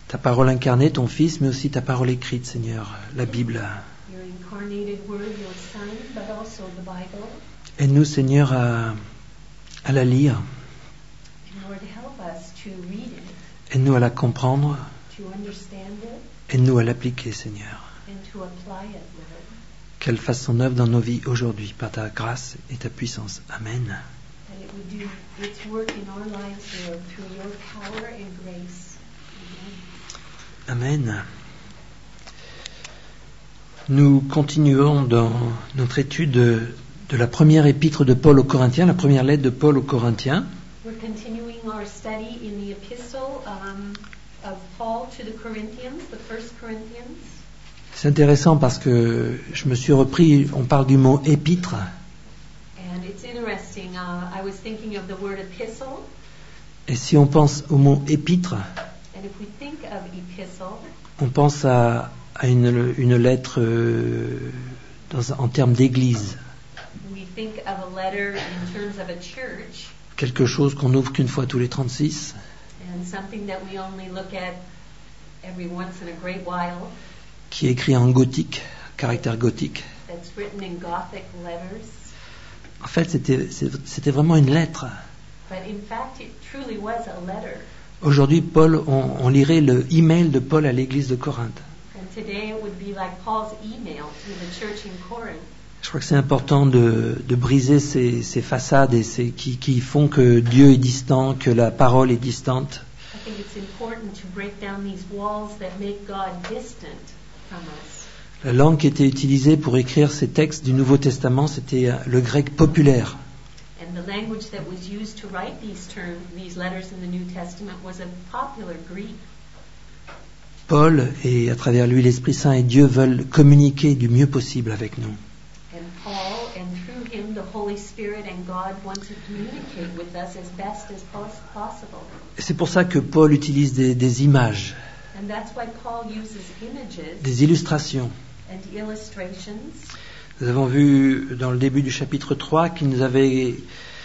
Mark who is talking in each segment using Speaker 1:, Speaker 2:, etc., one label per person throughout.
Speaker 1: ta parole incarnée, ton Fils, mais aussi ta parole écrite, Seigneur, la Bible.
Speaker 2: Your incarnated word, your Son, but also the Bible.
Speaker 1: Aide-nous, Seigneur, à la lire.
Speaker 2: And Lord, help us to read it,
Speaker 1: Aide-nous à la comprendre.
Speaker 2: to understand it,
Speaker 1: Aide-nous à l'appliquer, Seigneur.
Speaker 2: and to apply it, Lord.
Speaker 1: Qu'elle fasse son œuvre dans nos vies aujourd'hui, par ta grâce et ta puissance. Amen.
Speaker 2: That it would do its work in our lives, Lord, through your power and grace. Amen.
Speaker 1: Amen. Nous continuons dans notre étude de la première épître de Paul aux Corinthiens, la première lettre de Paul aux Corinthiens.
Speaker 2: We're continuing our study in the epistle of Paul to the Corinthians, the First Corinthians.
Speaker 1: C'est intéressant parce que je me suis repris, on parle du mot épître,
Speaker 2: And it's interesting. I was thinking of the word epistle,
Speaker 1: et si on pense au mot épître,
Speaker 2: and if we think of epistle,
Speaker 1: on pense à une lettre en termes d'église,
Speaker 2: we think of a letter in terms of a church,
Speaker 1: quelque chose qu'on ouvre qu'une fois tous les 36,
Speaker 2: and something that we only look at every once in a great while,
Speaker 1: qui est écrit en gothique, caractère gothique.
Speaker 2: that's written in Gothic letters.
Speaker 1: En fait, c'était vraiment une lettre.
Speaker 2: But in fact, it truly was a letter.
Speaker 1: Aujourd'hui, Paul, on lirait le email de Paul à l'église de Corinthe.
Speaker 2: And today it would be like Paul's email to the church in Corinth.
Speaker 1: Je crois que c'est important de briser ces façades et qui font que Dieu est distant, que la parole est distante.
Speaker 2: I think it's important to break down these walls that make God distant from us.
Speaker 1: La langue qui était utilisée pour écrire ces textes du Nouveau Testament, c'était le grec populaire.
Speaker 2: And the language that was used to write these letters in the New Testament was a popular Greek.
Speaker 1: Paul, et à travers lui l'Esprit Saint et Dieu, veulent communiquer du mieux possible avec nous.
Speaker 2: And Paul, and through him, the Holy Spirit and God want to communicate with us as best as possible.
Speaker 1: Et c'est pour ça que Paul utilise des images,
Speaker 2: And that's why Paul uses images
Speaker 1: des illustrations.
Speaker 2: and illustrations.
Speaker 1: Nous avons vu dans le début du chapitre 3 qu'il avait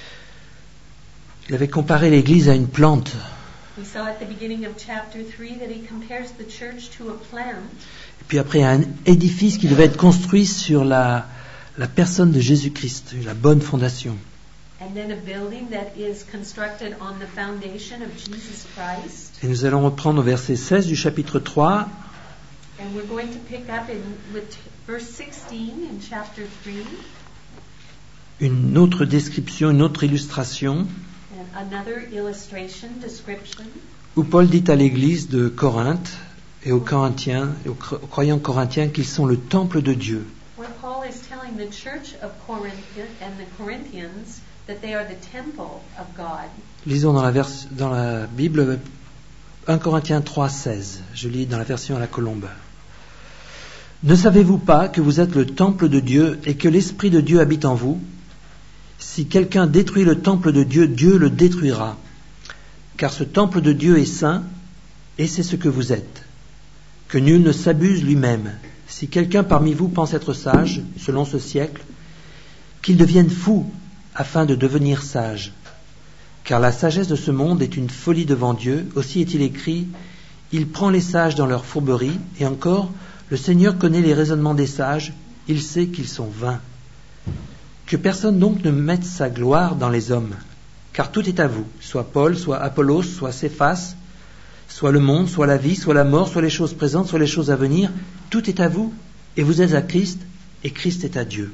Speaker 1: comparé l'Église à une plante.
Speaker 2: We saw at the beginning of chapter 3 that he compares the church to a plant,
Speaker 1: Et puis après, un édifice qui devait être construit sur la personne de Jésus-Christ, la bonne fondation.
Speaker 2: and then a building that is constructed on the foundation of Jesus Christ.
Speaker 1: Et nous allons reprendre au verset 16 du chapitre 3.
Speaker 2: And we're going to pick up with verse 16 in chapter 3,
Speaker 1: Une autre description, une autre illustration,
Speaker 2: and another illustration, description,
Speaker 1: où Paul dit à l'église de Corinthe et aux Corinthiens, aux croyants corinthiens, qu'ils sont le temple de Dieu.
Speaker 2: where Paul is telling the church of Corinth and the Corinthians that they are the temple of God.
Speaker 1: Lisons dans la Bible 1 Corinthiens 3, 16. Je lis dans la version à la colombe. Ne savez-vous pas que vous êtes le temple de Dieu et que l'Esprit de Dieu habite en vous ? Si quelqu'un détruit le temple de Dieu, Dieu le détruira. Car ce temple de Dieu est saint, et c'est ce que vous êtes. Que nul ne s'abuse lui-même. Si quelqu'un parmi vous pense être sage, selon ce siècle, qu'il devienne fou, afin de devenir sage. Car la sagesse de ce monde est une folie devant Dieu. Aussi est-il écrit, il prend les sages dans leur fourberie, et encore, le Seigneur connaît les raisonnements des sages, il sait qu'ils sont vains. Que personne donc ne mette sa gloire dans les hommes, car tout est à vous, soit Paul, soit Apollos, soit Céphas, soit le monde, soit la vie, soit la mort, soit les choses présentes, soit les choses à venir, tout est à vous, et vous êtes à Christ, et Christ est à Dieu.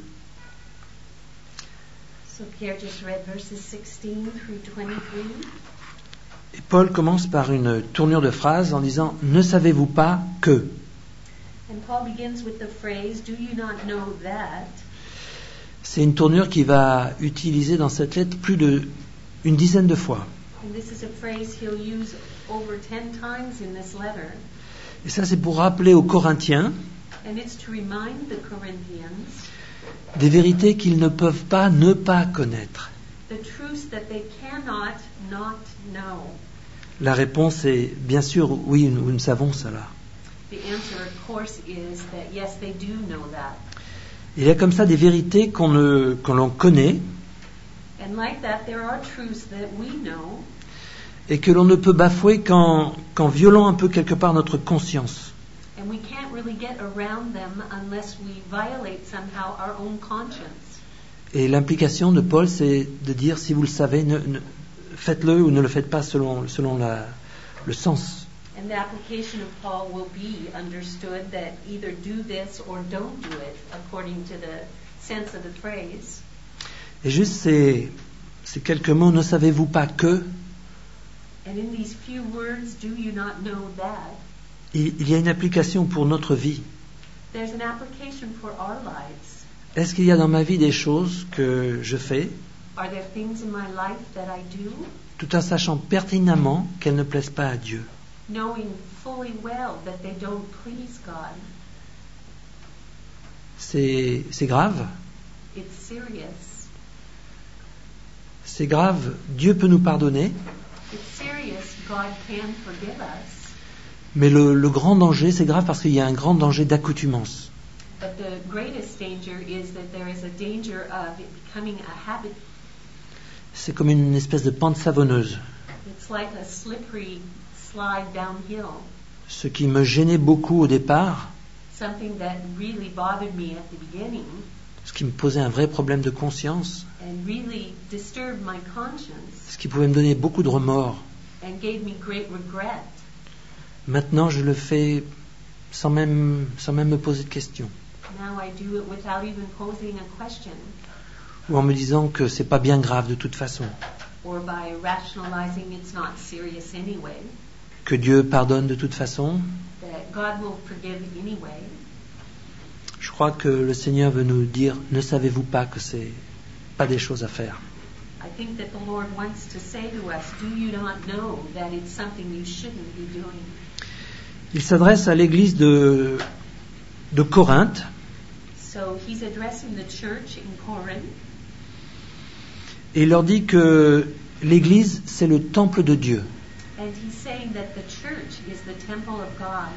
Speaker 2: So Pierre just read verses 16 through 23.
Speaker 1: Et Paul commence par une tournure de phrase en disant « Ne savez-vous pas que ?»
Speaker 2: And Paul begins with the phrase, do you not know that?
Speaker 1: C'est une tournure qu'il va utiliser dans cette lettre plus d'une dizaine de fois.
Speaker 2: And this is a phrase he'll use over 10 times in this letter.
Speaker 1: Et ça, c'est pour rappeler aux Corinthiens
Speaker 2: And it's to remind the Corinthians
Speaker 1: des vérités qu'ils ne peuvent pas ne pas connaître.
Speaker 2: the truths that they cannot not know.
Speaker 1: La réponse est bien sûr oui, nous savons cela.
Speaker 2: The answer, of course, is that yes, they do know that.
Speaker 1: Il y a comme ça des vérités qu'on l'on connaît
Speaker 2: And like that, there are truths that we know,
Speaker 1: et que l'on ne peut bafouer qu'en violant un peu quelque part notre conscience.
Speaker 2: And we can't really get around them unless we violate somehow our own conscience.
Speaker 1: Et l'implication de Paul, c'est de dire, si vous le savez, faites-le ou ne le faites pas selon le sens.
Speaker 2: And the application of Paul will be understood that either do this or don't do it according to the sense of the phrase.
Speaker 1: Et juste ces quelques mots, ne savez-vous pas que,
Speaker 2: And in these few words, do you not know that?
Speaker 1: il y a une application pour notre vie.
Speaker 2: There's an application for our lives.
Speaker 1: Est-ce qu'il y a dans ma vie des choses que je fais,
Speaker 2: Are there things in my life that I do,
Speaker 1: tout en sachant pertinemment qu'elles ne plaisent pas à Dieu?
Speaker 2: knowing fully well that they don't please God?
Speaker 1: C'est grave.
Speaker 2: It's serious.
Speaker 1: C'est grave. Dieu peut nous pardonner,
Speaker 2: It's serious. God can forgive us.
Speaker 1: mais le grand danger, c'est grave parce qu'il y a un grand danger d'accoutumance.
Speaker 2: But the greatest danger is that there is a danger of it becoming a habit.
Speaker 1: C'est comme une espèce de pente savonneuse.
Speaker 2: It's like a slippery slide downhill.
Speaker 1: Ce qui me gênait beaucoup au départ,
Speaker 2: Something that really bothered me at the beginning
Speaker 1: ce qui me posait un vrai problème de conscience,
Speaker 2: and really disturbed my conscience
Speaker 1: ce qui pouvait me donner beaucoup de remords.
Speaker 2: and gave me great regret.
Speaker 1: Maintenant, je le fais sans même me poser de questions,
Speaker 2: Now I do it without even posing a question
Speaker 1: ou en me disant que c'est pas bien grave de toute façon,
Speaker 2: or by rationalizing it's not serious anyway,
Speaker 1: que Dieu pardonne de toute façon.
Speaker 2: that God will forgive anyway.
Speaker 1: Je crois que le Seigneur veut nous dire, ne savez-vous pas que c'est pas des choses à faire?
Speaker 2: I think that the Lord wants to say to us, do you not know that it's something you shouldn't be doing?
Speaker 1: Il s'adresse à l'église de Corinthe,
Speaker 2: So he's addressing the church in Corinth,
Speaker 1: et il leur dit que l'église, c'est le temple de Dieu.
Speaker 2: and he's saying that the church is the temple of God.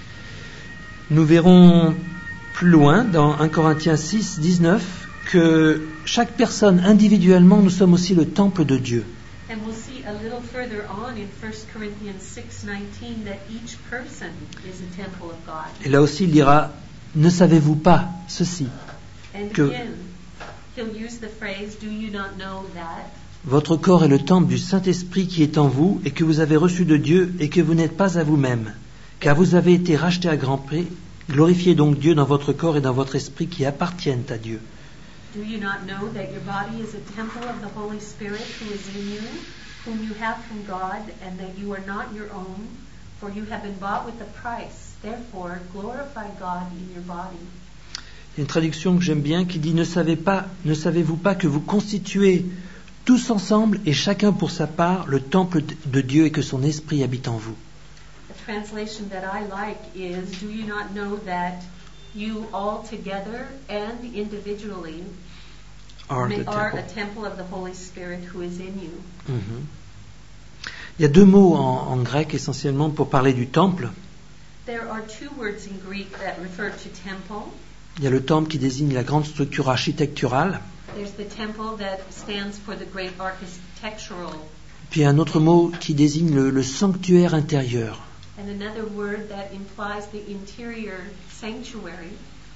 Speaker 1: Nous verrons plus loin, dans 1 Corinthiens 6, 19, que chaque personne individuellement, nous sommes aussi le temple de Dieu.
Speaker 2: And we'll see a little further on in 1 Corinthians 6:19 that each person is a temple of God.
Speaker 1: Et là aussi, il dira, ne savez-vous pas ceci,
Speaker 2: And
Speaker 1: que
Speaker 2: again, he'll use the phrase, do you not know that?
Speaker 1: votre corps est le temple du Saint-Esprit qui est en vous et que vous avez reçu de Dieu et que vous n'êtes pas à vous-même, car vous avez été rachetés à grand prix. Glorifiez donc Dieu dans votre corps et dans votre esprit qui appartiennent à Dieu.
Speaker 2: Do you not know that your body is a temple of the Holy Spirit who is in you, whom you have from God, and that you are not your own, for you have been bought with a price. Therefore, glorify God in your body.
Speaker 1: Il y a une traduction que j'aime bien qui dit, ne savez-vous pas que vous constituez tous ensemble et chacun pour sa part le temple de Dieu et que son esprit habite en vous?
Speaker 2: The translation that I like is, do you not know that you all together and individually
Speaker 1: Are the
Speaker 2: are
Speaker 1: temple.
Speaker 2: a temple of the Holy Spirit who is in you?
Speaker 1: Mhm. Il y a deux mots en grec essentiellement pour parler du temple.
Speaker 2: There are two words in Greek that refer to temple.
Speaker 1: Il y a le temple qui désigne la grande structure architecturale,
Speaker 2: There's the temple that stands for the great architectural,
Speaker 1: puis il y a un autre mot qui désigne le sanctuaire intérieur.
Speaker 2: and another word that implies the interior sanctuary.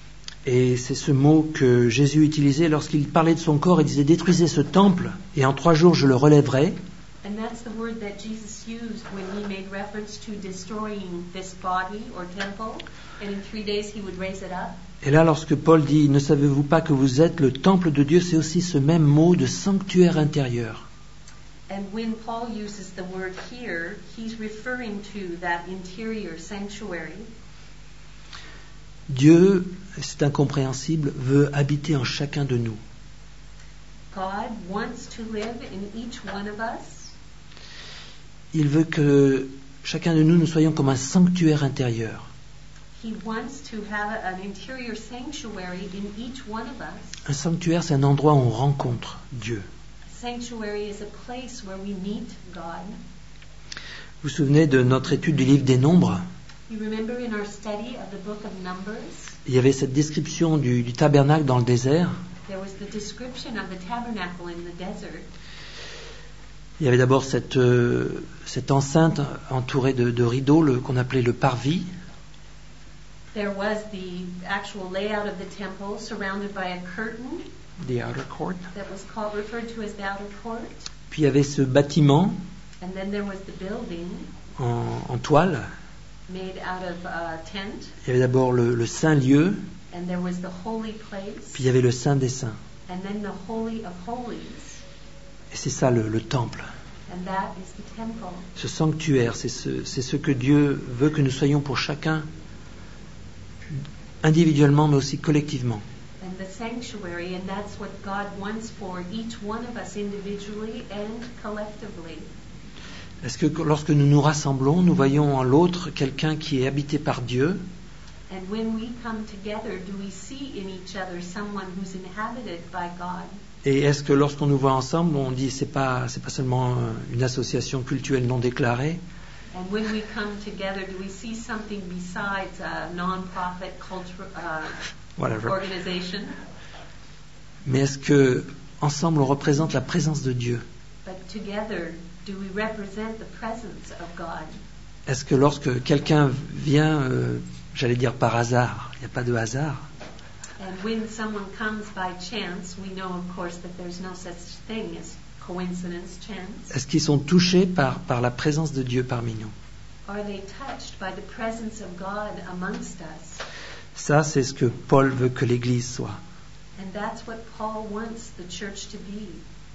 Speaker 1: Et c'est ce mot que Jésus utilisait lorsqu'il parlait de son corps. Il disait, détruisez ce temple et en 3 jours je le relèverai.
Speaker 2: And that's the word that Jesus used when he made reference to destroying this body or temple, and in 3 days he would raise it up.
Speaker 1: Et là, lorsque Paul dit, ne savez-vous pas que vous êtes le temple de Dieu, c'est aussi ce même mot de sanctuaire intérieur.
Speaker 2: And when Paul uses the word here, he's referring to that interior sanctuary.
Speaker 1: Dieu, c'est incompréhensible, veut habiter en chacun de nous.
Speaker 2: God wants to live in each one of us.
Speaker 1: Il veut que chacun de nous soyons comme un sanctuaire intérieur.
Speaker 2: He wants to have an interior sanctuary in each one of us.
Speaker 1: Un sanctuaire, c'est un endroit où on rencontre Dieu.
Speaker 2: A sanctuary is a place where we meet God.
Speaker 1: Vous vous souvenez de notre étude du livre des Nombres?
Speaker 2: You remember in our study of the book of Numbers,
Speaker 1: Il y avait cette description du tabernacle dans le désert.
Speaker 2: there was the description of the tabernacle in the desert.
Speaker 1: Il y avait d'abord cette enceinte entourée de rideaux qu'on appelait le parvis.
Speaker 2: There was the actual layout of the temple surrounded by a curtain
Speaker 1: The outer court.
Speaker 2: that was referred to as the outer court.
Speaker 1: Puis il y avait ce bâtiment
Speaker 2: And then there was the building
Speaker 1: en toile.
Speaker 2: made out of tent.
Speaker 1: Il y avait d'abord le saint lieu,
Speaker 2: And there was the holy place.
Speaker 1: puis il y avait le saint des saints.
Speaker 2: And then the holy of holies.
Speaker 1: Et c'est ça le temple.
Speaker 2: And that is the temple.
Speaker 1: Ce sanctuaire, c'est ce que Dieu veut que nous soyons pour chacun, individuellement mais aussi collectivement.
Speaker 2: And the sanctuary, and that's what God wants for each one of us individually and collectively.
Speaker 1: Est-ce que lorsque nous nous rassemblons, nous voyons en l'autre quelqu'un qui est habité par Dieu?
Speaker 2: And when we come together, do we see in each other someone who's inhabited by God?
Speaker 1: Et est-ce que lorsqu'on nous voit ensemble, on dit c'est pas seulement une association cultuelle non déclarée?
Speaker 2: And when we come together, do we see something besides a non-profit
Speaker 1: Whatever.
Speaker 2: organization?
Speaker 1: Mais est-ce que ensemble on représente la présence de Dieu?
Speaker 2: But together, do we represent the presence of God?
Speaker 1: Est-ce que lorsque quelqu'un vient, j'allais dire par hasard, il n'y a pas de hasard,
Speaker 2: And when someone comes by chance, we know, of course, that there's no such thing as coincidence, chance.
Speaker 1: est-ce qu'ils sont touchés par la présence de Dieu parmi nous?
Speaker 2: Are they touched by the presence of God amongst us?
Speaker 1: Ça, c'est ce que Paul veut que l'Église soit.
Speaker 2: And that's what Paul wants the church to be.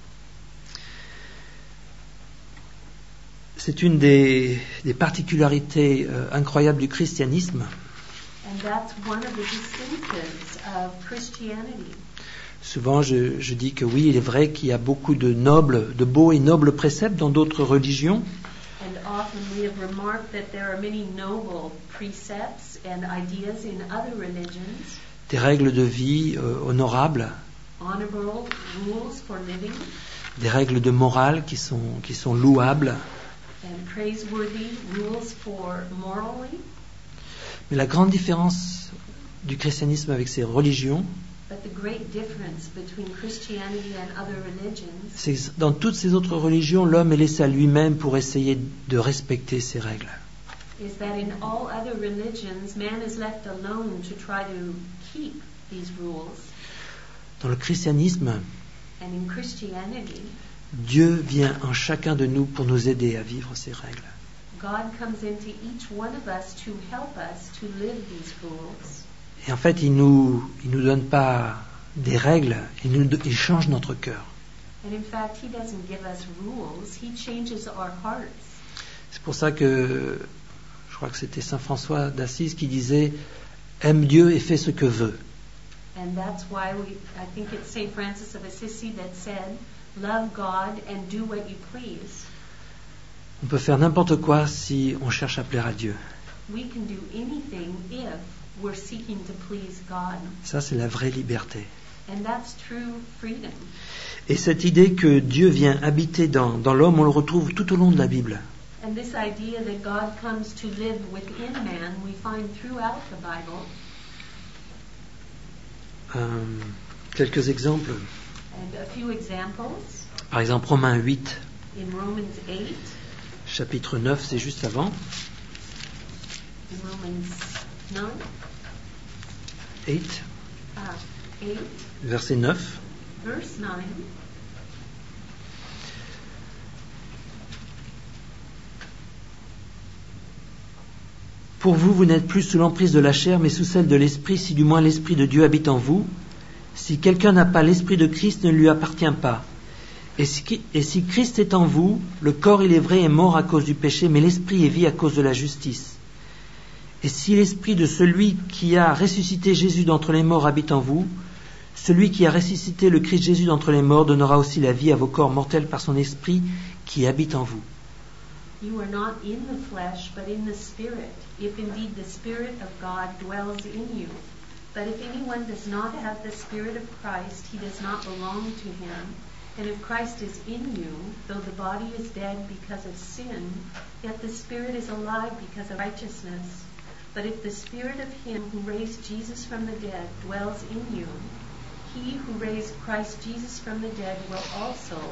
Speaker 1: C'est une des particularités incroyables du christianisme.
Speaker 2: And that's one of the distinctives of Christianity.
Speaker 1: Souvent, je dis que oui, il est vrai qu'il y a beaucoup de beaux et nobles préceptes dans d'autres religions,
Speaker 2: And often we have remarked that there are many noble precepts and ideas in other religions,
Speaker 1: des règles de vie honorables,
Speaker 2: honorable rules for living,
Speaker 1: des règles de morale qui sont louables.
Speaker 2: and praiseworthy rules for morally.
Speaker 1: Mais la grande différence du christianisme avec ces religions,
Speaker 2: But the great difference between Christianity and other religions
Speaker 1: c'est que dans toutes ces autres religions, l'homme est laissé à lui-même pour essayer de respecter ces règles.
Speaker 2: is that in all other religions, man is left alone to try to keep these rules.
Speaker 1: Dans le christianisme,
Speaker 2: And in Christianity,
Speaker 1: Dieu vient en chacun de nous pour nous aider à vivre ces règles.
Speaker 2: God comes into each one of us to help us to live these rules.
Speaker 1: Et en fait, il nous donne pas des règles, il change notre cœur.
Speaker 2: And in fact, He doesn't give us rules, He changes our hearts.
Speaker 1: C'est pour ça que je crois que c'était Saint François d'Assise qui disait « Aime Dieu et fais ce que veut ».
Speaker 2: And that's why I think it's St. Francis of Assisi that said, love God and do what you please.
Speaker 1: On peut faire n'importe quoi si on cherche à plaire à Dieu.
Speaker 2: We can do anything if we're seeking to please God.
Speaker 1: Ça, c'est la vraie liberté.
Speaker 2: And that's true freedom.
Speaker 1: Et cette idée que Dieu vient habiter dans l'homme, on le retrouve tout au long de la Bible.
Speaker 2: And this idea that God comes to live within man, we find throughout the Bible.
Speaker 1: Quelques exemples.
Speaker 2: And a few examples.
Speaker 1: Par exemple, Romains 8,
Speaker 2: In Romans 8,
Speaker 1: chapitre 9, c'est juste avant.
Speaker 2: in Romans 9,
Speaker 1: 8,
Speaker 2: 8,
Speaker 1: verset 9.
Speaker 2: verse 9.
Speaker 1: Pour vous, vous n'êtes plus sous l'emprise de la chair, mais sous celle de l'Esprit, si du moins l'Esprit de Dieu habite en vous. Si quelqu'un n'a pas l'Esprit de Christ, ne lui appartient pas. Et si Christ est en vous, le corps, il est vrai, est mort à cause du péché, mais l'Esprit est vie à cause de la justice. Et si l'Esprit de celui qui a ressuscité Jésus d'entre les morts habite en vous, celui qui a ressuscité le Christ Jésus d'entre les morts donnera aussi la vie à vos corps mortels par son Esprit qui habite en vous.
Speaker 2: You are not in the flesh, but in the Spirit, if indeed the Spirit of God dwells in you. But if anyone does not have the Spirit of Christ, he does not belong to him. And if Christ is in you, though the body is dead because of sin, yet the Spirit is alive because of righteousness. But if the Spirit of him who raised Jesus from the dead dwells in you, he who raised Christ Jesus from the dead will also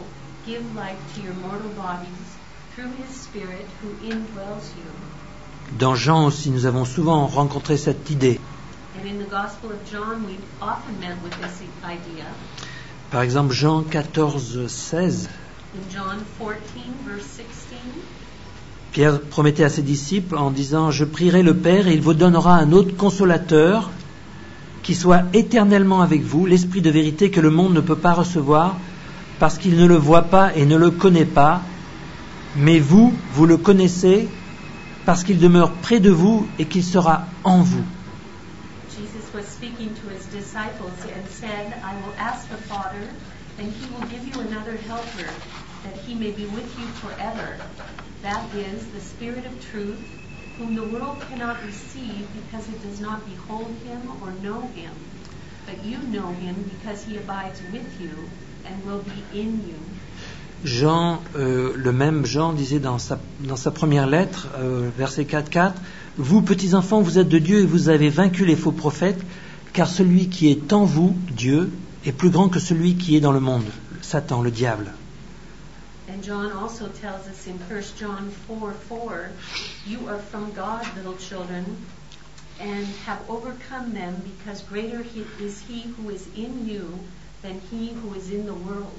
Speaker 2: give life to your mortal bodies through his Spirit who indwells you.
Speaker 1: Dans Jean aussi, nous avons souvent rencontré cette idée.
Speaker 2: And in the Gospel of John, we've often met with this idea.
Speaker 1: Par exemple, Jean 14, 16,
Speaker 2: In John 14, verse 16,
Speaker 1: Pierre promettait à ses disciples en disant « Je prierai le Père et il vous donnera un autre consolateur qui soit éternellement avec vous, l'Esprit de vérité que le monde ne peut pas recevoir parce qu'il ne le voit pas et ne le connaît pas, mais vous, vous le connaissez parce qu'il demeure près de vous et qu'il sera en vous. »
Speaker 2: Jesus was speaking to his disciples and said, I will ask the Father, and he will give you another helper, that he may be with you forever. That is the Spirit of truth, whom the world cannot receive because it does not behold him or know him. But you know him because he abides with you and will be in you.
Speaker 1: Jean, le même Jean disait dans sa première lettre, verset 4, « Vous, petits enfants, vous êtes de Dieu et vous avez vaincu les faux prophètes, car celui qui est en vous, Dieu, est plus grand que celui qui est dans le monde, Satan, le diable. »
Speaker 2: And John also tells us in 1 John 4:4, you are from God, little children, and have overcome them, because greater is he who is in you than he who is in the world.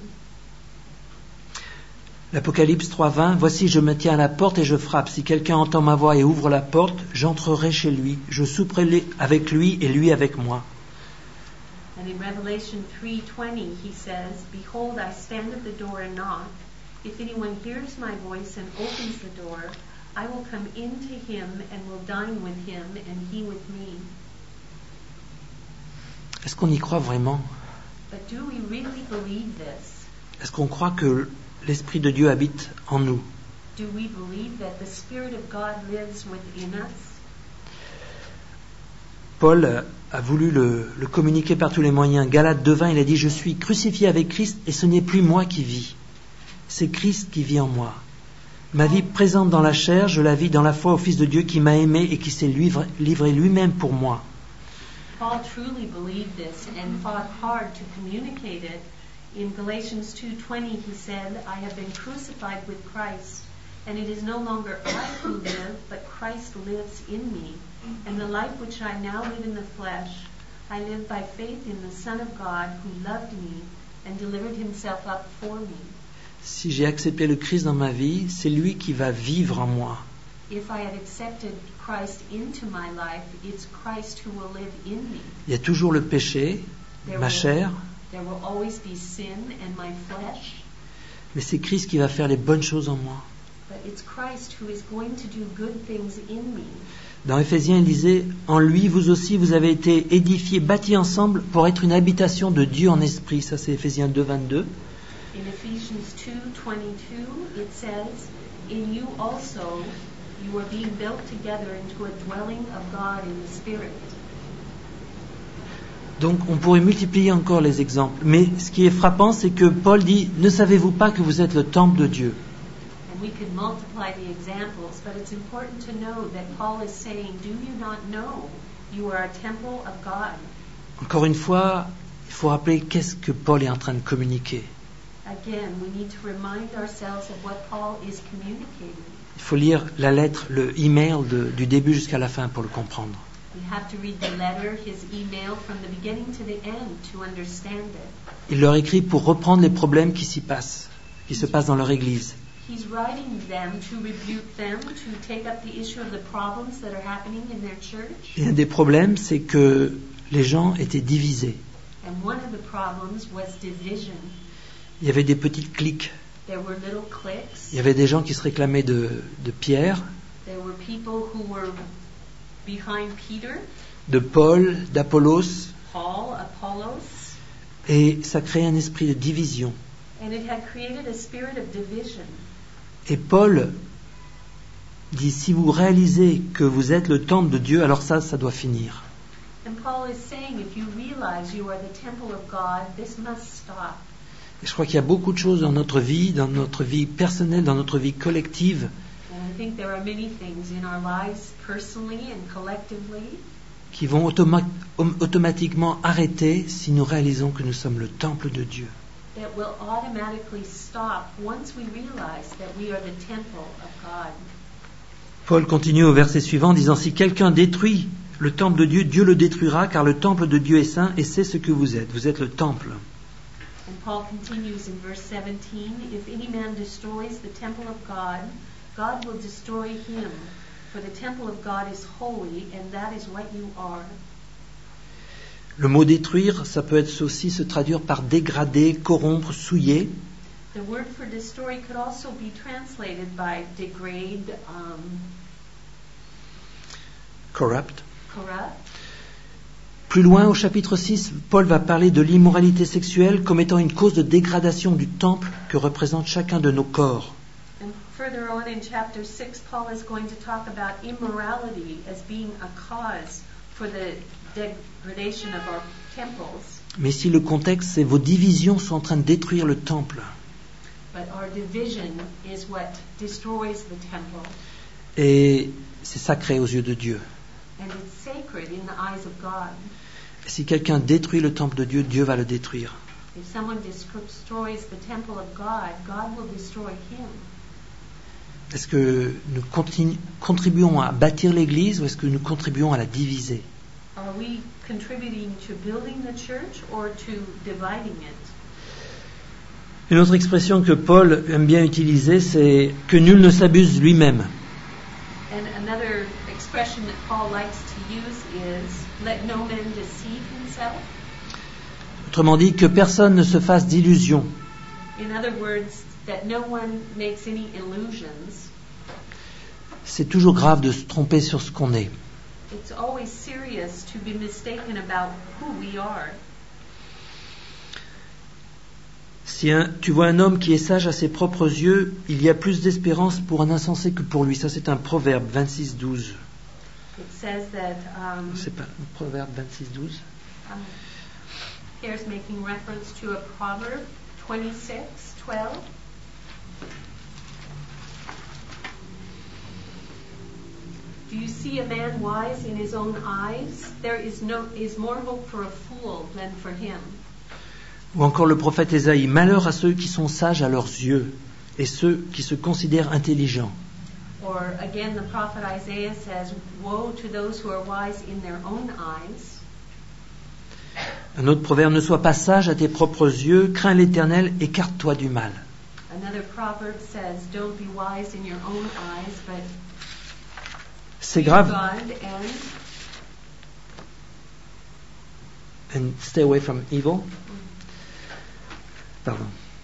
Speaker 1: L'Apocalypse 3:20, « Voici, je me tiens à la porte et je frappe. Si quelqu'un entend ma voix et ouvre la porte, j'entrerai chez lui. Je souperai avec lui et lui avec moi. »
Speaker 2: And in Revelation 3:20, he says, Behold, I stand at the door and knock. If anyone hears my voice and opens the door, I will come in to him and will dine with him and he with me.
Speaker 1: Est-ce qu'on y croit vraiment?
Speaker 2: But do we really believe this?
Speaker 1: Est-ce qu'on croit que l'Esprit de Dieu habite en nous?
Speaker 2: Do we believe that the Spirit of God lives within us?
Speaker 1: Paul a voulu le communiquer par tous les moyens. Galates 2:20, il a dit « Je suis crucifié avec Christ et ce n'est plus moi qui vis. C'est Christ qui vit en moi. Ma vie présente dans la chair, je la vis dans la foi au Fils de Dieu qui m'a aimé et qui s'est livré lui-même pour moi. »
Speaker 2: Paul truly believed this and fought hard to communicate it. In Galatians 2:20 he said, I have been crucified with Christ, and it is no longer I who live, but Christ lives in me. And the life which I now live in the flesh, I live by faith in the Son of God who loved me and delivered himself up for me.
Speaker 1: Si j'ai accepté le Christ dans ma vie, c'est lui qui va vivre en moi.
Speaker 2: If I have accepted Christ into my life, it's Christ who will live in me.
Speaker 1: Il y a toujours le péché, ma chair,
Speaker 2: There will always be sin and my flesh,
Speaker 1: mais c'est Christ qui va faire les bonnes choses en moi.
Speaker 2: but it's Christ who is going to do good things in me.
Speaker 1: Dans Éphésiens, il disait « En lui, vous aussi, vous avez été édifiés, bâtis ensemble pour être une habitation de Dieu en esprit. » Ça, c'est Éphésiens 2:22.
Speaker 2: In Ephesians 2:22, it says, In you also you are being built together into a dwelling of God in the Spirit.
Speaker 1: Donc, on pourrait multiplier encore les exemples. Mais ce qui est frappant, c'est que Paul dit « Ne savez-vous pas que vous êtes le temple de Dieu ?»
Speaker 2: And we could multiply the examples, but it's important to know that Paul is saying, Do you not know you are a temple of God?
Speaker 1: Encore une fois, il faut rappeler qu'est-ce que Paul est en train de communiquer.
Speaker 2: Again, we need to remind ourselves of what Paul is communicating.
Speaker 1: Il faut lire la lettre, le email du début jusqu'à la fin pour le comprendre.
Speaker 2: We have to read the letter, his email, from the beginning to the end to understand it.
Speaker 1: Il leur écrit pour reprendre les problèmes qui se passent dans leur église.
Speaker 2: He's writing them to rebuke them, to take up the issue of the problems that are happening in their church.
Speaker 1: Et un des problèmes, c'est que les gens étaient divisés.
Speaker 2: And one of the problems was division.
Speaker 1: Il y avait des petites cliques.
Speaker 2: There were little cliques.
Speaker 1: Il y avait des gens qui se réclamaient de Pierre,
Speaker 2: There were people who were behind Peter,
Speaker 1: de Paul, d'Apollos,
Speaker 2: Paul, Apollos,
Speaker 1: et ça créait un esprit de division.
Speaker 2: and it had created a spirit of division.
Speaker 1: Et Paul dit, si vous réalisez que vous êtes le temple de Dieu, alors ça doit finir.
Speaker 2: And Paul is saying, if you realize you are the temple of God, this must stop.
Speaker 1: Et je crois qu'il y a beaucoup de choses dans notre vie personnelle, dans notre vie collective,
Speaker 2: And I think there are many things in our lives, personally and collectively,
Speaker 1: qui vont automatiquement arrêter si nous réalisons que nous sommes le temple de Dieu.
Speaker 2: that will automatically stop once we realize that we are the temple of God.
Speaker 1: Paul continue au verset suivant, disant, si quelqu'un détruit le temple de Dieu, Dieu le détruira, car le temple de Dieu est saint, et c'est ce que vous êtes. Vous êtes le temple.
Speaker 2: And Paul continues in verse 17, if any man destroys the temple of God, God will destroy him, for the temple of God is holy, and that is what you are.
Speaker 1: Le mot détruire, ça peut être aussi se traduire par dégrader, corrompre, souiller.
Speaker 2: The word for destroy could also be translated by degrade,
Speaker 1: Corrupt.
Speaker 2: corrupt.
Speaker 1: Plus loin, au chapitre 6, Paul va parler de l'immoralité sexuelle comme étant une cause de dégradation du temple que représente chacun de nos corps.
Speaker 2: And further on in chapter 6, Paul is going to talk about immorality as being a cause for the degradation of our temples.
Speaker 1: Mais ici, le contexte, c'est vos divisions sont en train de détruire le temple.
Speaker 2: But our division is what destroys the temple.
Speaker 1: Et c'est sacré aux yeux de Dieu.
Speaker 2: And it's sacred in the eyes of God.
Speaker 1: Si quelqu'un détruit le temple de Dieu, Dieu va le détruire.
Speaker 2: If someone destroys the temple of God, God will destroy him.
Speaker 1: Est-ce que nous contribuons à bâtir l'Église ou est-ce que nous contribuons à la diviser?
Speaker 2: Are we contributing to building the church or to dividing it?
Speaker 1: Une autre expression que Paul aime bien utiliser, c'est que nul ne s'abuse lui-même.
Speaker 2: And another expression that Paul likes to use is, let no man deceive himself.
Speaker 1: Autrement dit, que personne ne se fasse d'illusions.
Speaker 2: In other words, that no one makes any illusions.
Speaker 1: C'est toujours grave de se tromper sur ce qu'on est.
Speaker 2: It's always serious to be mistaken about who we are.
Speaker 1: Si tu vois un homme qui est sage à ses propres yeux, il y a plus d'espérance pour un insensé que pour lui. Ça, c'est un proverbe 26-12.
Speaker 2: It says that
Speaker 1: C'est pas un proverbe 26-12.
Speaker 2: Here's making reference to a proverb 26:12. Do you see a man wise in his own eyes? There is more hope for a fool than for him.
Speaker 1: Ou encore le prophète Ésaïe, malheur à ceux qui sont sages à leurs yeux et ceux qui se considèrent intelligents.
Speaker 2: Or again, the prophet Isaiah says, woe to those who are wise in their own eyes.
Speaker 1: Un autre proverbe, ne sois pas sage à tes propres yeux, crains l'Éternel, écarte-toi du mal.
Speaker 2: Another proverb says, don't be wise in your own eyes, but
Speaker 1: C'est
Speaker 2: fear
Speaker 1: grave.
Speaker 2: God
Speaker 1: And stay away from evil. Pardon.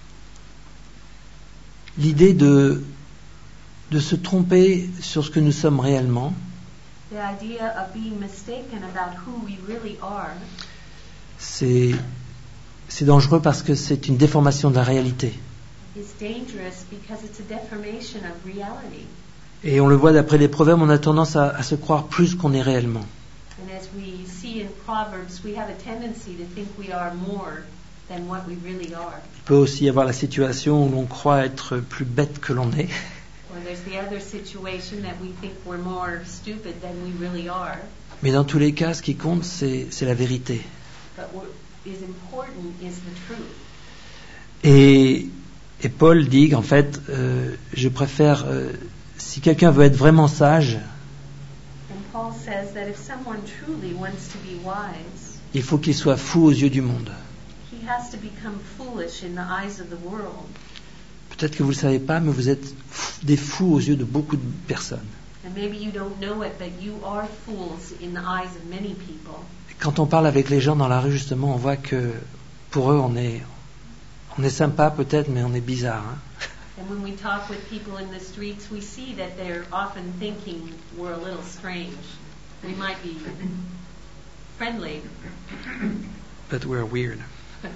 Speaker 1: L'idée de se tromper sur ce que nous sommes réellement,
Speaker 2: the idea of being mistaken about who we really are,
Speaker 1: c'est dangereux parce que c'est une déformation de la réalité.
Speaker 2: is dangerous because it's a deformation of reality.
Speaker 1: Et on le voit d'après les proverbes, on a tendance à se croire plus qu'on est réellement.
Speaker 2: And as we see in Proverbs, we have a tendency to think we are more than what we really are.
Speaker 1: Il peut aussi y avoir la situation où l'on croit être plus bête que l'on est.
Speaker 2: Or there's the other situation that we think we're more stupid than we really are.
Speaker 1: Mais dans tous les cas, ce qui compte, c'est la vérité.
Speaker 2: But what is important is the truth.
Speaker 1: Et Paul dit qu'en fait, je préfère, si quelqu'un veut être vraiment sage,
Speaker 2: And Paul says that if someone truly wants to be wise,
Speaker 1: il faut qu'il soit fou aux yeux du monde.
Speaker 2: he has to become foolish in the eyes of the world.
Speaker 1: Peut-être que vous ne le savez pas, mais vous êtes des fous aux yeux de beaucoup de personnes.
Speaker 2: And maybe you don't know it, but you are fools in the eyes of many people.
Speaker 1: Et quand on parle avec les gens dans la rue, justement, on voit que pour eux, on est sympa peut-être, mais on est bizarre. Hein?
Speaker 2: And when we talk with people in the streets, we see that they're often thinking we're a little strange. We might be friendly.
Speaker 1: But we're weird. Il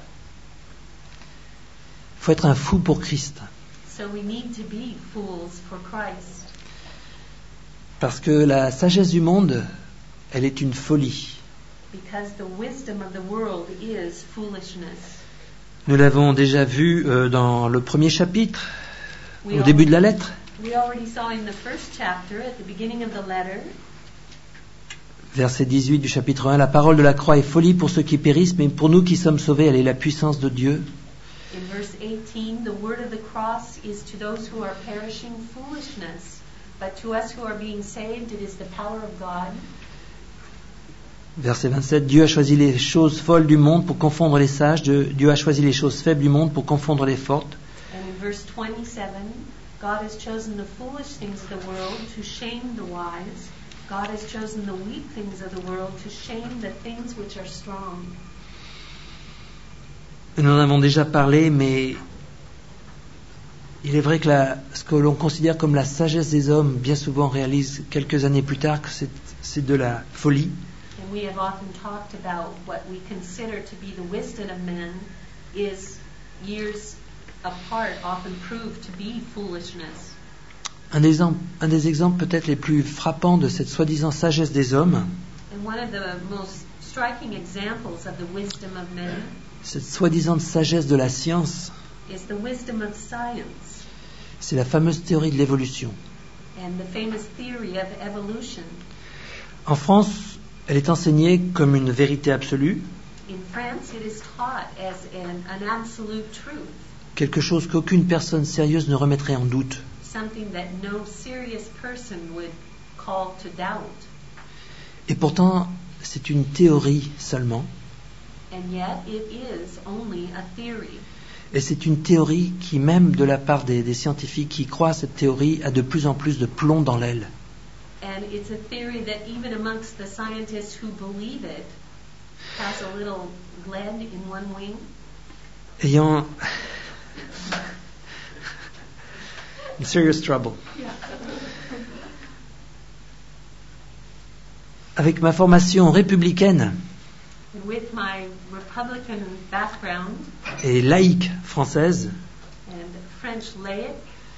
Speaker 1: faut être un fou pour Christ.
Speaker 2: So we need to be fools for Christ.
Speaker 1: Parce que la sagesse du monde, elle est une folie.
Speaker 2: Because the wisdom of the world is foolishness.
Speaker 1: Nous l'avons déjà vu dans le premier chapitre,
Speaker 2: We
Speaker 1: au début de la lettre.
Speaker 2: We already saw in the first chapter, at the beginning of the letter,
Speaker 1: Verset 18 du chapitre 1, la parole de la croix est folie pour ceux qui périssent, mais pour nous qui sommes sauvés, elle est la puissance de Dieu.
Speaker 2: In verse 18, the word of the cross is to those who are perishing foolishness, but to us who are being saved, it is the power of God.
Speaker 1: Verset 27, Dieu a choisi les choses folles du monde pour confondre les sages, Dieu a choisi les choses faibles du monde pour confondre les fortes.
Speaker 2: And in verse 27, God has chosen the foolish things of the world to shame the wise. God has chosen the weak things of the world to shame the things which are strong.
Speaker 1: Nous en avons déjà parlé, mais il est vrai que ce que l'on considère comme la sagesse des hommes, bien souvent réalise quelques années plus tard que c'est de la folie.
Speaker 2: And we have often talked about what we consider to be the wisdom of men is years apart often proved to be foolishness.
Speaker 1: Un des exemples peut-être les plus frappants de cette soi-disant sagesse des hommes,
Speaker 2: And one of the most striking examples of the wisdom of men
Speaker 1: cette soi-disant sagesse de la science,
Speaker 2: is the wisdom of science
Speaker 1: c'est la fameuse théorie de l'évolution.
Speaker 2: and the famous theory of evolution.
Speaker 1: En France, elle est enseignée comme une vérité absolue,
Speaker 2: In France, it is taught as an absolute truth,
Speaker 1: quelque chose qu'aucune personne sérieuse ne remettrait en doute.
Speaker 2: something that no serious person would call to doubt.
Speaker 1: Et pourtant, c'est une théorie seulement,
Speaker 2: And yet, it is only a theory.
Speaker 1: et c'est une théorie qui, même de la part des scientifiques qui croient à cette théorie, a de plus en plus de plomb dans l'aile.
Speaker 2: And it's a theory that even amongst the scientists who believe it has a little lead in one wing.
Speaker 1: Ayant in serious trouble. Avec ma formation républicaine
Speaker 2: And with my Republican background
Speaker 1: et laïque française,
Speaker 2: and French laic,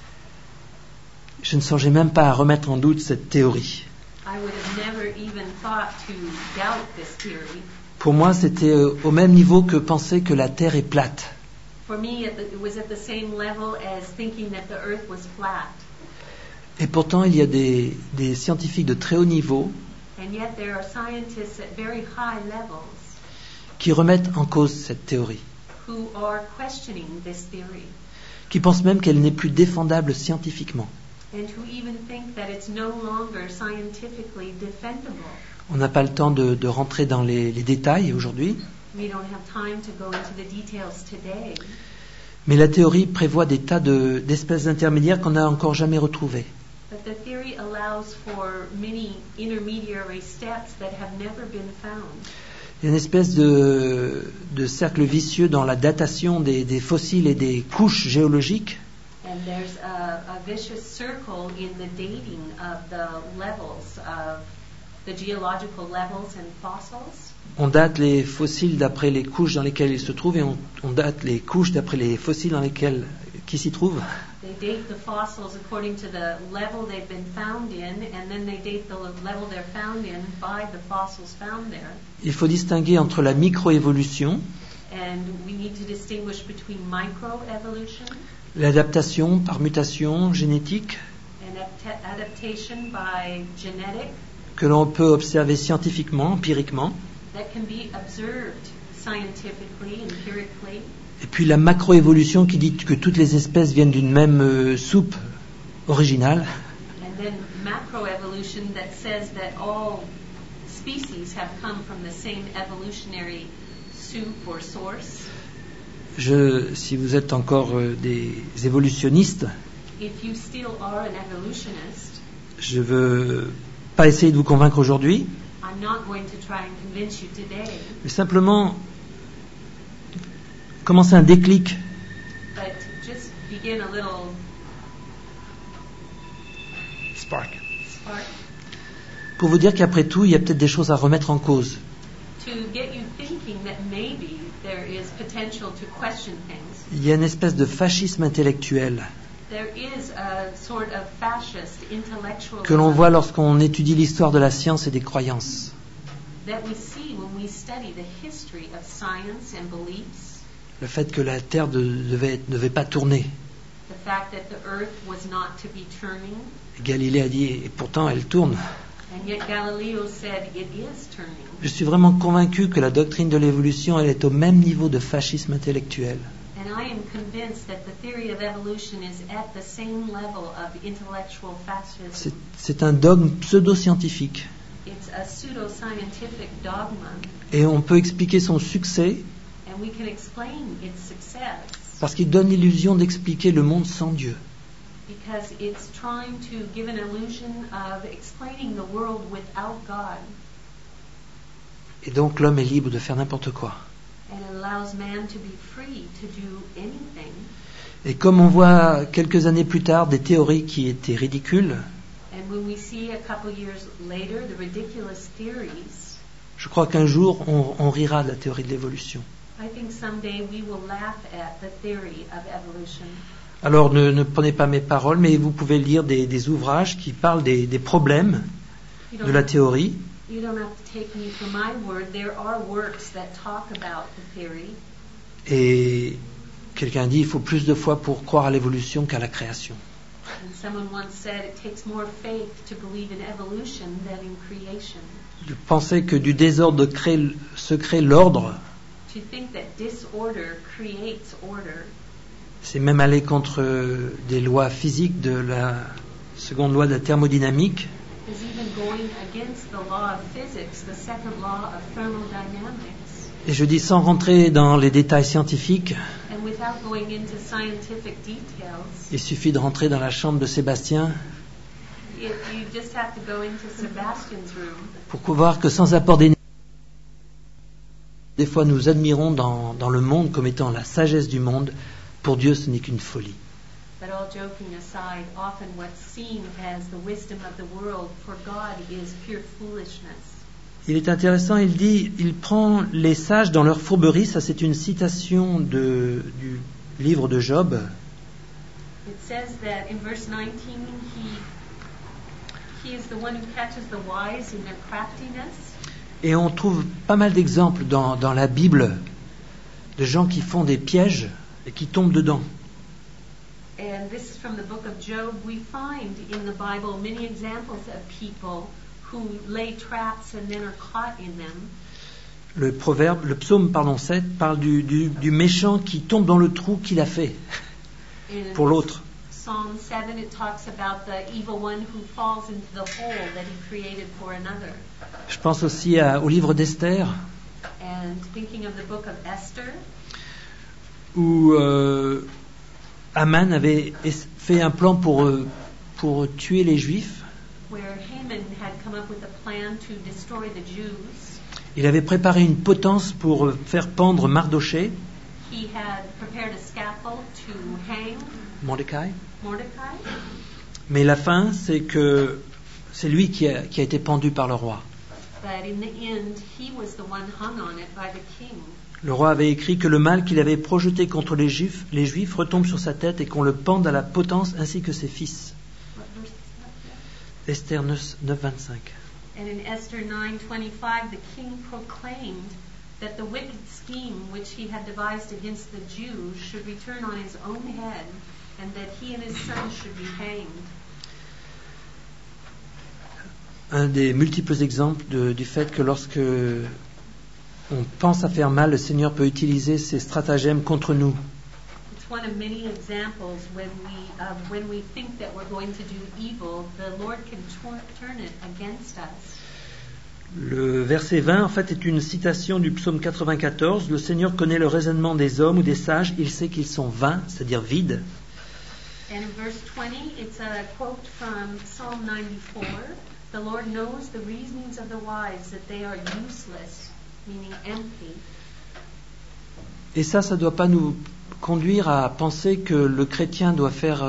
Speaker 1: je ne songeais même pas à remettre en doute cette théorie.
Speaker 2: I would have never even thought to doubt this theory.
Speaker 1: Pour moi, c'était au même niveau que penser que la Terre est plate.
Speaker 2: For me, it was at the same level as thinking that the earth was flat.
Speaker 1: Et pourtant, il y a des scientifiques de très haut niveau
Speaker 2: And yet there are scientists at very high levels
Speaker 1: qui remettent en cause cette théorie,
Speaker 2: who are questioning this theory
Speaker 1: qui pensent même qu'elle n'est plus défendable scientifiquement.
Speaker 2: and who even think that it's no longer scientifically defendable.
Speaker 1: On n'a pas le temps de rentrer dans les détails aujourd'hui,
Speaker 2: We don't have time to go into the details today,
Speaker 1: mais la théorie prévoit des tas d'espèces intermédiaires qu'on n'a encore jamais retrouvées.
Speaker 2: but the theory allows for many intermediary steps that have never been found.
Speaker 1: Il y a une espèce de cercle vicieux dans la datation des fossiles et des couches géologiques.
Speaker 2: And there's a vicious circle in the dating of the levels of the geological levels and fossils.
Speaker 1: On date les fossiles d'après les couches dans lesquelles ils se trouvent et on date les couches d'après les fossiles qui s'y trouvent.
Speaker 2: They date the fossils according to the level they've been found in, and then they date the level they're found in by the fossils found there.
Speaker 1: Il faut distinguer entre la microévolution,
Speaker 2: And we need to distinguish between microevolution
Speaker 1: l'adaptation par mutation génétique,
Speaker 2: and adaptation by genetic
Speaker 1: que l'on peut observer scientifiquement, empiriquement,
Speaker 2: that can be observed scientifically, empirically.
Speaker 1: et puis la macroévolution qui dit que toutes les espèces viennent d'une même soupe originale.
Speaker 2: And then macroevolution that says that all species have come from the same evolutionary soup or source.
Speaker 1: Si vous êtes encore des évolutionnistes,
Speaker 2: If you still are an evolutionist,
Speaker 1: je ne veux pas essayer de vous convaincre aujourd'hui,
Speaker 2: I'm not going to try and convince you today,
Speaker 1: mais simplement commencer un déclic
Speaker 2: but just begin a little
Speaker 1: spark
Speaker 2: spark
Speaker 1: pour vous dire qu'après tout, il y a peut-être des choses à remettre en cause.
Speaker 2: to get you thinking that maybe there is potential to question things.
Speaker 1: Il y a une espèce de fascisme intellectuel
Speaker 2: There is a sort of fascist intellectualism
Speaker 1: que l'on voit lorsqu'on étudie l'histoire de la science et des croyances.
Speaker 2: that we see when we study the history of science and beliefs.
Speaker 1: Le fait que la Terre ne devait pas tourner.
Speaker 2: The fact that the earth was not to be turning,
Speaker 1: Galilée a dit, et pourtant elle tourne.
Speaker 2: and yet Galileo said it is turning.
Speaker 1: Je suis vraiment convaincu que la doctrine de l'évolution, elle est au même niveau de fascisme intellectuel.
Speaker 2: And And I am convinced that the theory of evolution is at the same level of intellectual fascism.
Speaker 1: C'est un dogme pseudo-scientifique.
Speaker 2: It's a pseudo-scientific dogma,
Speaker 1: Et on peut expliquer son succès
Speaker 2: and we can explain its success
Speaker 1: parce qu'il donne l'illusion d'expliquer le monde sans Dieu.
Speaker 2: because it's trying to give an illusion of explaining the world without God.
Speaker 1: Et donc l'homme est libre de faire n'importe quoi.
Speaker 2: And it allows man to be free to do anything.
Speaker 1: Et comme on voit quelques années plus tard des théories qui étaient ridicules,
Speaker 2: And when we see a couple years later the ridiculous theories,
Speaker 1: je crois qu'un jour on rira de la théorie de l'évolution.
Speaker 2: I think someday we will laugh at the theory of evolution.
Speaker 1: Alors ne prenez pas mes paroles, mais vous pouvez lire des ouvrages qui parlent des problèmes
Speaker 2: You
Speaker 1: de
Speaker 2: don't
Speaker 1: la
Speaker 2: have-
Speaker 1: théorie.
Speaker 2: You don't have to take me for my word. There are works that talk about the theory.
Speaker 1: Et quelqu'un dit il faut plus de foi pour croire à l'évolution qu'à la création.
Speaker 2: And someone once said it takes more faith to believe in evolution than in creation.
Speaker 1: De penser que du désordre se crée l'ordre,
Speaker 2: To think that disorder creates order
Speaker 1: c'est même aller contre des lois physiques de la seconde loi de la thermodynamique.
Speaker 2: is even going against the law of physics, the second law of thermodynamics.
Speaker 1: Et je dis sans rentrer dans les détails scientifiques,
Speaker 2: And without going into scientific details,
Speaker 1: il suffit de rentrer dans la chambre de Sébastien
Speaker 2: you just have to go into Sebastian's room
Speaker 1: pour voir que sans apport d'énergie, des fois nous admirons dans le monde comme étant la sagesse du monde. Pour Dieu, ce n'est qu'une folie.
Speaker 2: But all joking aside, often what's seen as the wisdom of the world for God is pure foolishness.
Speaker 1: Il est intéressant, il dit, il prend les sages dans leur fourberie, ça c'est une citation du livre de Job.
Speaker 2: It says that in verse 19, he is the one who catches the wise in their craftiness.
Speaker 1: Et on trouve pas mal d'exemples dans la Bible de gens qui font des pièges et qui tombent dedans.
Speaker 2: And this is from the book of Job. We find in the Bible many examples of people who lay traps and then are caught in them.
Speaker 1: Le psaume 7 parle du méchant qui tombe dans le trou qu'il a fait
Speaker 2: In
Speaker 1: pour l'autre.
Speaker 2: Psalm 7, it talks about the evil one who falls into the hole that he created for another.
Speaker 1: Je pense aussi au livre d'Esther,
Speaker 2: And thinking of the book of Esther,
Speaker 1: où Haman avait fait un plan pour tuer les Juifs.
Speaker 2: where Haman had come up with a plan to destroy the Jews.
Speaker 1: Il avait préparé une potence pour faire pendre Mardoché,
Speaker 2: He had prepared a scaffold to hang
Speaker 1: Mordecai.
Speaker 2: Mordecai.
Speaker 1: Mais la fin, c'est que c'est lui qui a été pendu par le roi.
Speaker 2: But in the end, he was the one hung on it by the king.
Speaker 1: Le roi avait écrit que le mal qu'il avait projeté contre les Juifs retombe sur sa tête et qu'on le pende à la potence ainsi que ses fils.
Speaker 2: What verse is that?
Speaker 1: Esther 9:25.
Speaker 2: And in Esther 9:25, the king proclaimed that the wicked scheme which he had devised against the Jews should return on his own head, and that he and his sons should be hanged.
Speaker 1: Un des multiples exemples du fait que lorsque on pense à faire mal, le Seigneur peut utiliser ses stratagèmes contre nous.
Speaker 2: It's one of many examples when we think that we're going to do evil, the Lord can turn it against us.
Speaker 1: Le verset 20, en fait, est une citation du psaume 94. Le Seigneur connaît le raisonnement des hommes ou des sages. Il sait qu'ils sont vains, c'est-à-dire vides.
Speaker 2: And in verse 20, it's a quote from Psalm 94. The Lord knows the reasonings of the wise, that they are useless, meaning empty.
Speaker 1: Et ça ne doit pas nous conduire à penser que le chrétien doit faire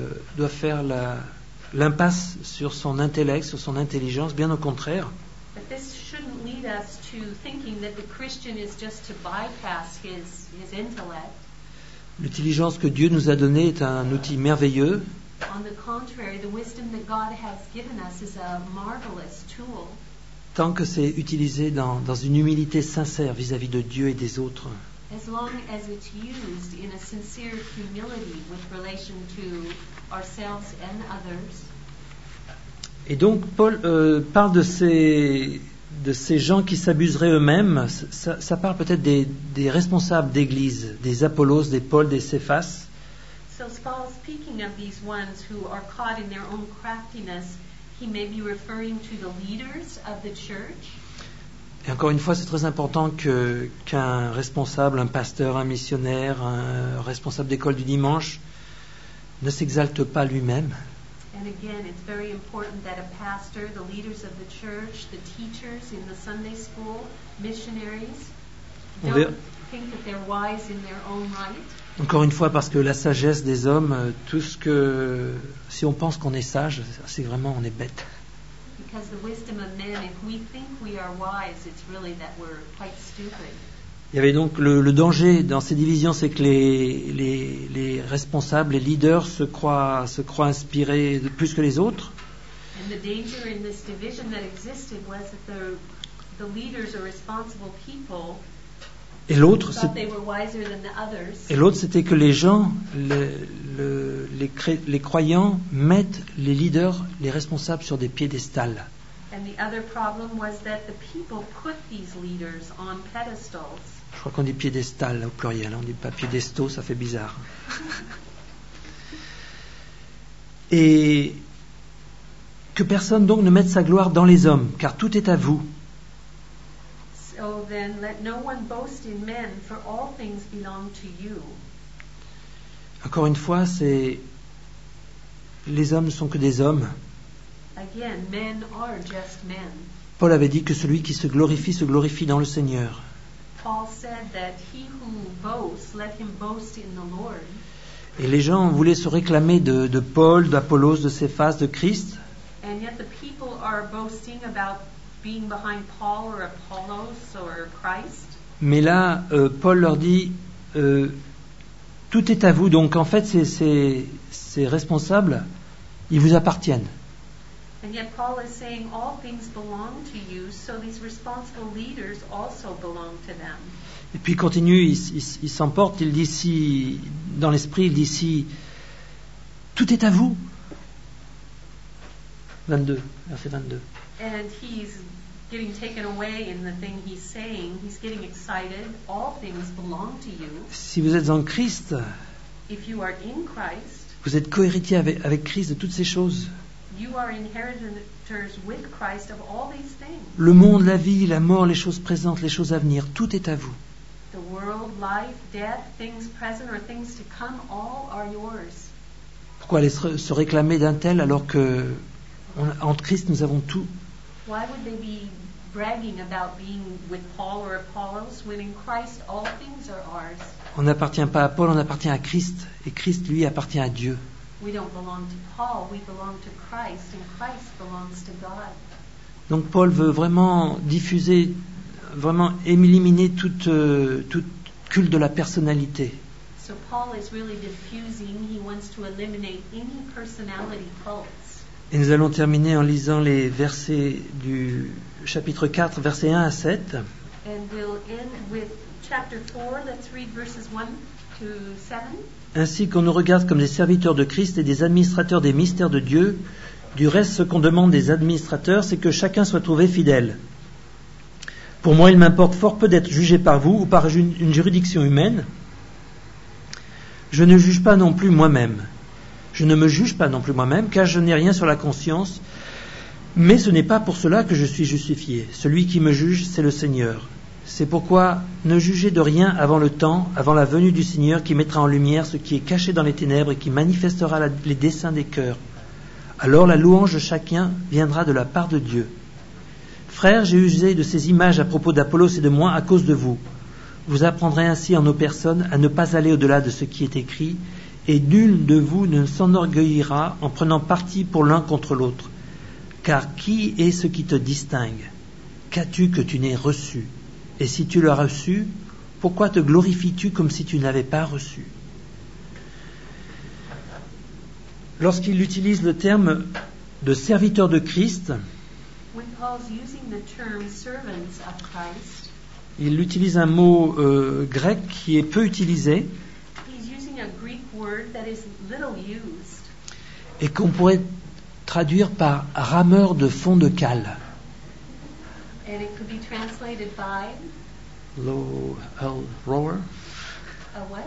Speaker 1: l'impasse sur son intellect, sur son intelligence. Bien au contraire.
Speaker 2: But this shouldn't lead us to thinking that the Christian is just to bypass his intellect.
Speaker 1: L'intelligence que Dieu nous a donnée est un outil merveilleux.
Speaker 2: On the contrary, the wisdom that God has given us is a marvelous tool,
Speaker 1: Tant que c'est utilisé dans une humilité sincère vis-à-vis de Dieu et des autres.
Speaker 2: as long as it's used in a sincere humility with relation to ourselves and others.
Speaker 1: Et donc Paul parle de de ces gens qui s'abuseraient eux-mêmes, ça parle peut-être des responsables d'église, des Apollos, des Paul, des Céphas.
Speaker 2: So Paul, speaking of these ones who are caught in their own craftiness, he may be referring to the leaders of the church.
Speaker 1: Et encore une fois, c'est très important qu'un responsable, un pasteur, un missionnaire, un responsable d'école du dimanche ne s'exalte pas lui-même.
Speaker 2: And again, it's very important that a pastor, the leaders of the church, the teachers in the Sunday school, missionaries, don't think that they're wise in their own right.
Speaker 1: Encore une fois, parce que la sagesse des hommes, si on pense qu'on est sage, c'est vraiment on est bête.
Speaker 2: Because the wisdom of men, if we think we are wise, it's really that we're quite stupid.
Speaker 1: Il y avait donc le danger dans ces divisions, c'est que les responsables, les leaders se croient inspirés plus que les autres.
Speaker 2: And the danger in this division that existed was that the leaders or responsible people
Speaker 1: Et l'autre,
Speaker 2: thought they were wiser than the others.
Speaker 1: Et l'autre, c'était que les gens, les croyants, mettent les leaders, les responsables sur des piédestals.
Speaker 2: And the other problem was that the people put these leaders on pedestals.
Speaker 1: Je crois qu'on dit piédestal au pluriel, on dit pas piédestaux, ça fait bizarre. Et que personne donc ne mette sa gloire dans les hommes, car tout est à vous.
Speaker 2: So then let no one boast in men, for all things belong to you.
Speaker 1: Encore une fois, les hommes ne sont que des hommes.
Speaker 2: Again, men are just men.
Speaker 1: Paul avait dit que celui qui se glorifie dans le Seigneur.
Speaker 2: Paul said that he who boasts, let him boast in the Lord.
Speaker 1: Et les gens voulaient se réclamer de Paul, d'Apollos, de Céphas, de Christ.
Speaker 2: And yet the people are boasting about being behind Paul or Apollos or Christ.
Speaker 1: Mais là, Paul leur dit, tout est à vous. Donc en fait, ces responsables, ils vous appartiennent.
Speaker 2: And yet Paul is saying all things belong to you, so these responsible leaders also belong to them.
Speaker 1: Et puis il continue, il s'emporte, il dit si, dans l'esprit, il dit si, tout est à vous. 22, verset 22.
Speaker 2: And he's getting taken away in the thing he's saying. He's getting excited. All things belong to you.
Speaker 1: Si vous êtes en Christ,
Speaker 2: If you are in Christ,
Speaker 1: vous êtes co-héritier avec Christ de toutes ces choses.
Speaker 2: you are inheritors with Christ of all these things.
Speaker 1: Le monde, la vie, la mort, les choses présentes, les choses à venir, tout est à vous.
Speaker 2: The world, life, death, things present or things to come, all are yours.
Speaker 1: Pourquoi aller se réclamer d'un tel alors que en Christ nous avons tout?
Speaker 2: Why would they be bragging about being with Paul or Apollos when in Christ all things are ours?
Speaker 1: On n'appartient pas à Paul, on appartient à Christ. Et Christ, lui, appartient à Dieu.
Speaker 2: We don't belong to Paul, we belong to Christ, and Christ belongs to God.
Speaker 1: Donc Paul veut vraiment diffuser, vraiment éliminer toute culte de la personnalité.
Speaker 2: So Paul is really diffusing, he wants to eliminate any personality cults.
Speaker 1: Et nous allons terminer en lisant les versets du chapitre 4, versets 1 à 7.
Speaker 2: And we'll end with chapter 4, let's read verses 1 to 7.
Speaker 1: Ainsi qu'on nous regarde comme des serviteurs de Christ et des administrateurs des mystères de Dieu. Du reste, ce qu'on demande des administrateurs, c'est que chacun soit trouvé fidèle. Pour moi, il m'importe fort peu d'être jugé par vous ou par une juridiction humaine. Je ne juge pas non plus moi-même. Je ne me juge pas non plus moi-même, car je n'ai rien sur la conscience. Mais ce n'est pas pour cela que je suis justifié. Celui qui me juge, c'est le Seigneur. C'est pourquoi ne jugez de rien avant le temps, avant la venue du Seigneur qui mettra en lumière ce qui est caché dans les ténèbres et qui manifestera les desseins des cœurs. Alors la louange de chacun viendra de la part de Dieu. Frères, j'ai usé de ces images à propos d'Apollos et de moi à cause de vous. Vous apprendrez ainsi en nos personnes à ne pas aller au-delà de ce qui est écrit, et nul de vous ne s'enorgueillira en prenant parti pour l'un contre l'autre. Car qui est ce qui te distingue? Qu'as-tu que tu n'aies reçu? Et si tu l'as reçu, pourquoi te glorifies-tu comme si tu ne l'avais pas reçu? Lorsqu'il utilise le terme de serviteur de Christ,
Speaker 2: When Paul's using the term servants of Christ,
Speaker 1: il utilise un mot grec qui est peu utilisé
Speaker 2: he's using a Greek word that is little used.
Speaker 1: et qu'on pourrait traduire par rameur de fond de cale.
Speaker 2: And it could be translated by
Speaker 1: rower.
Speaker 2: a what?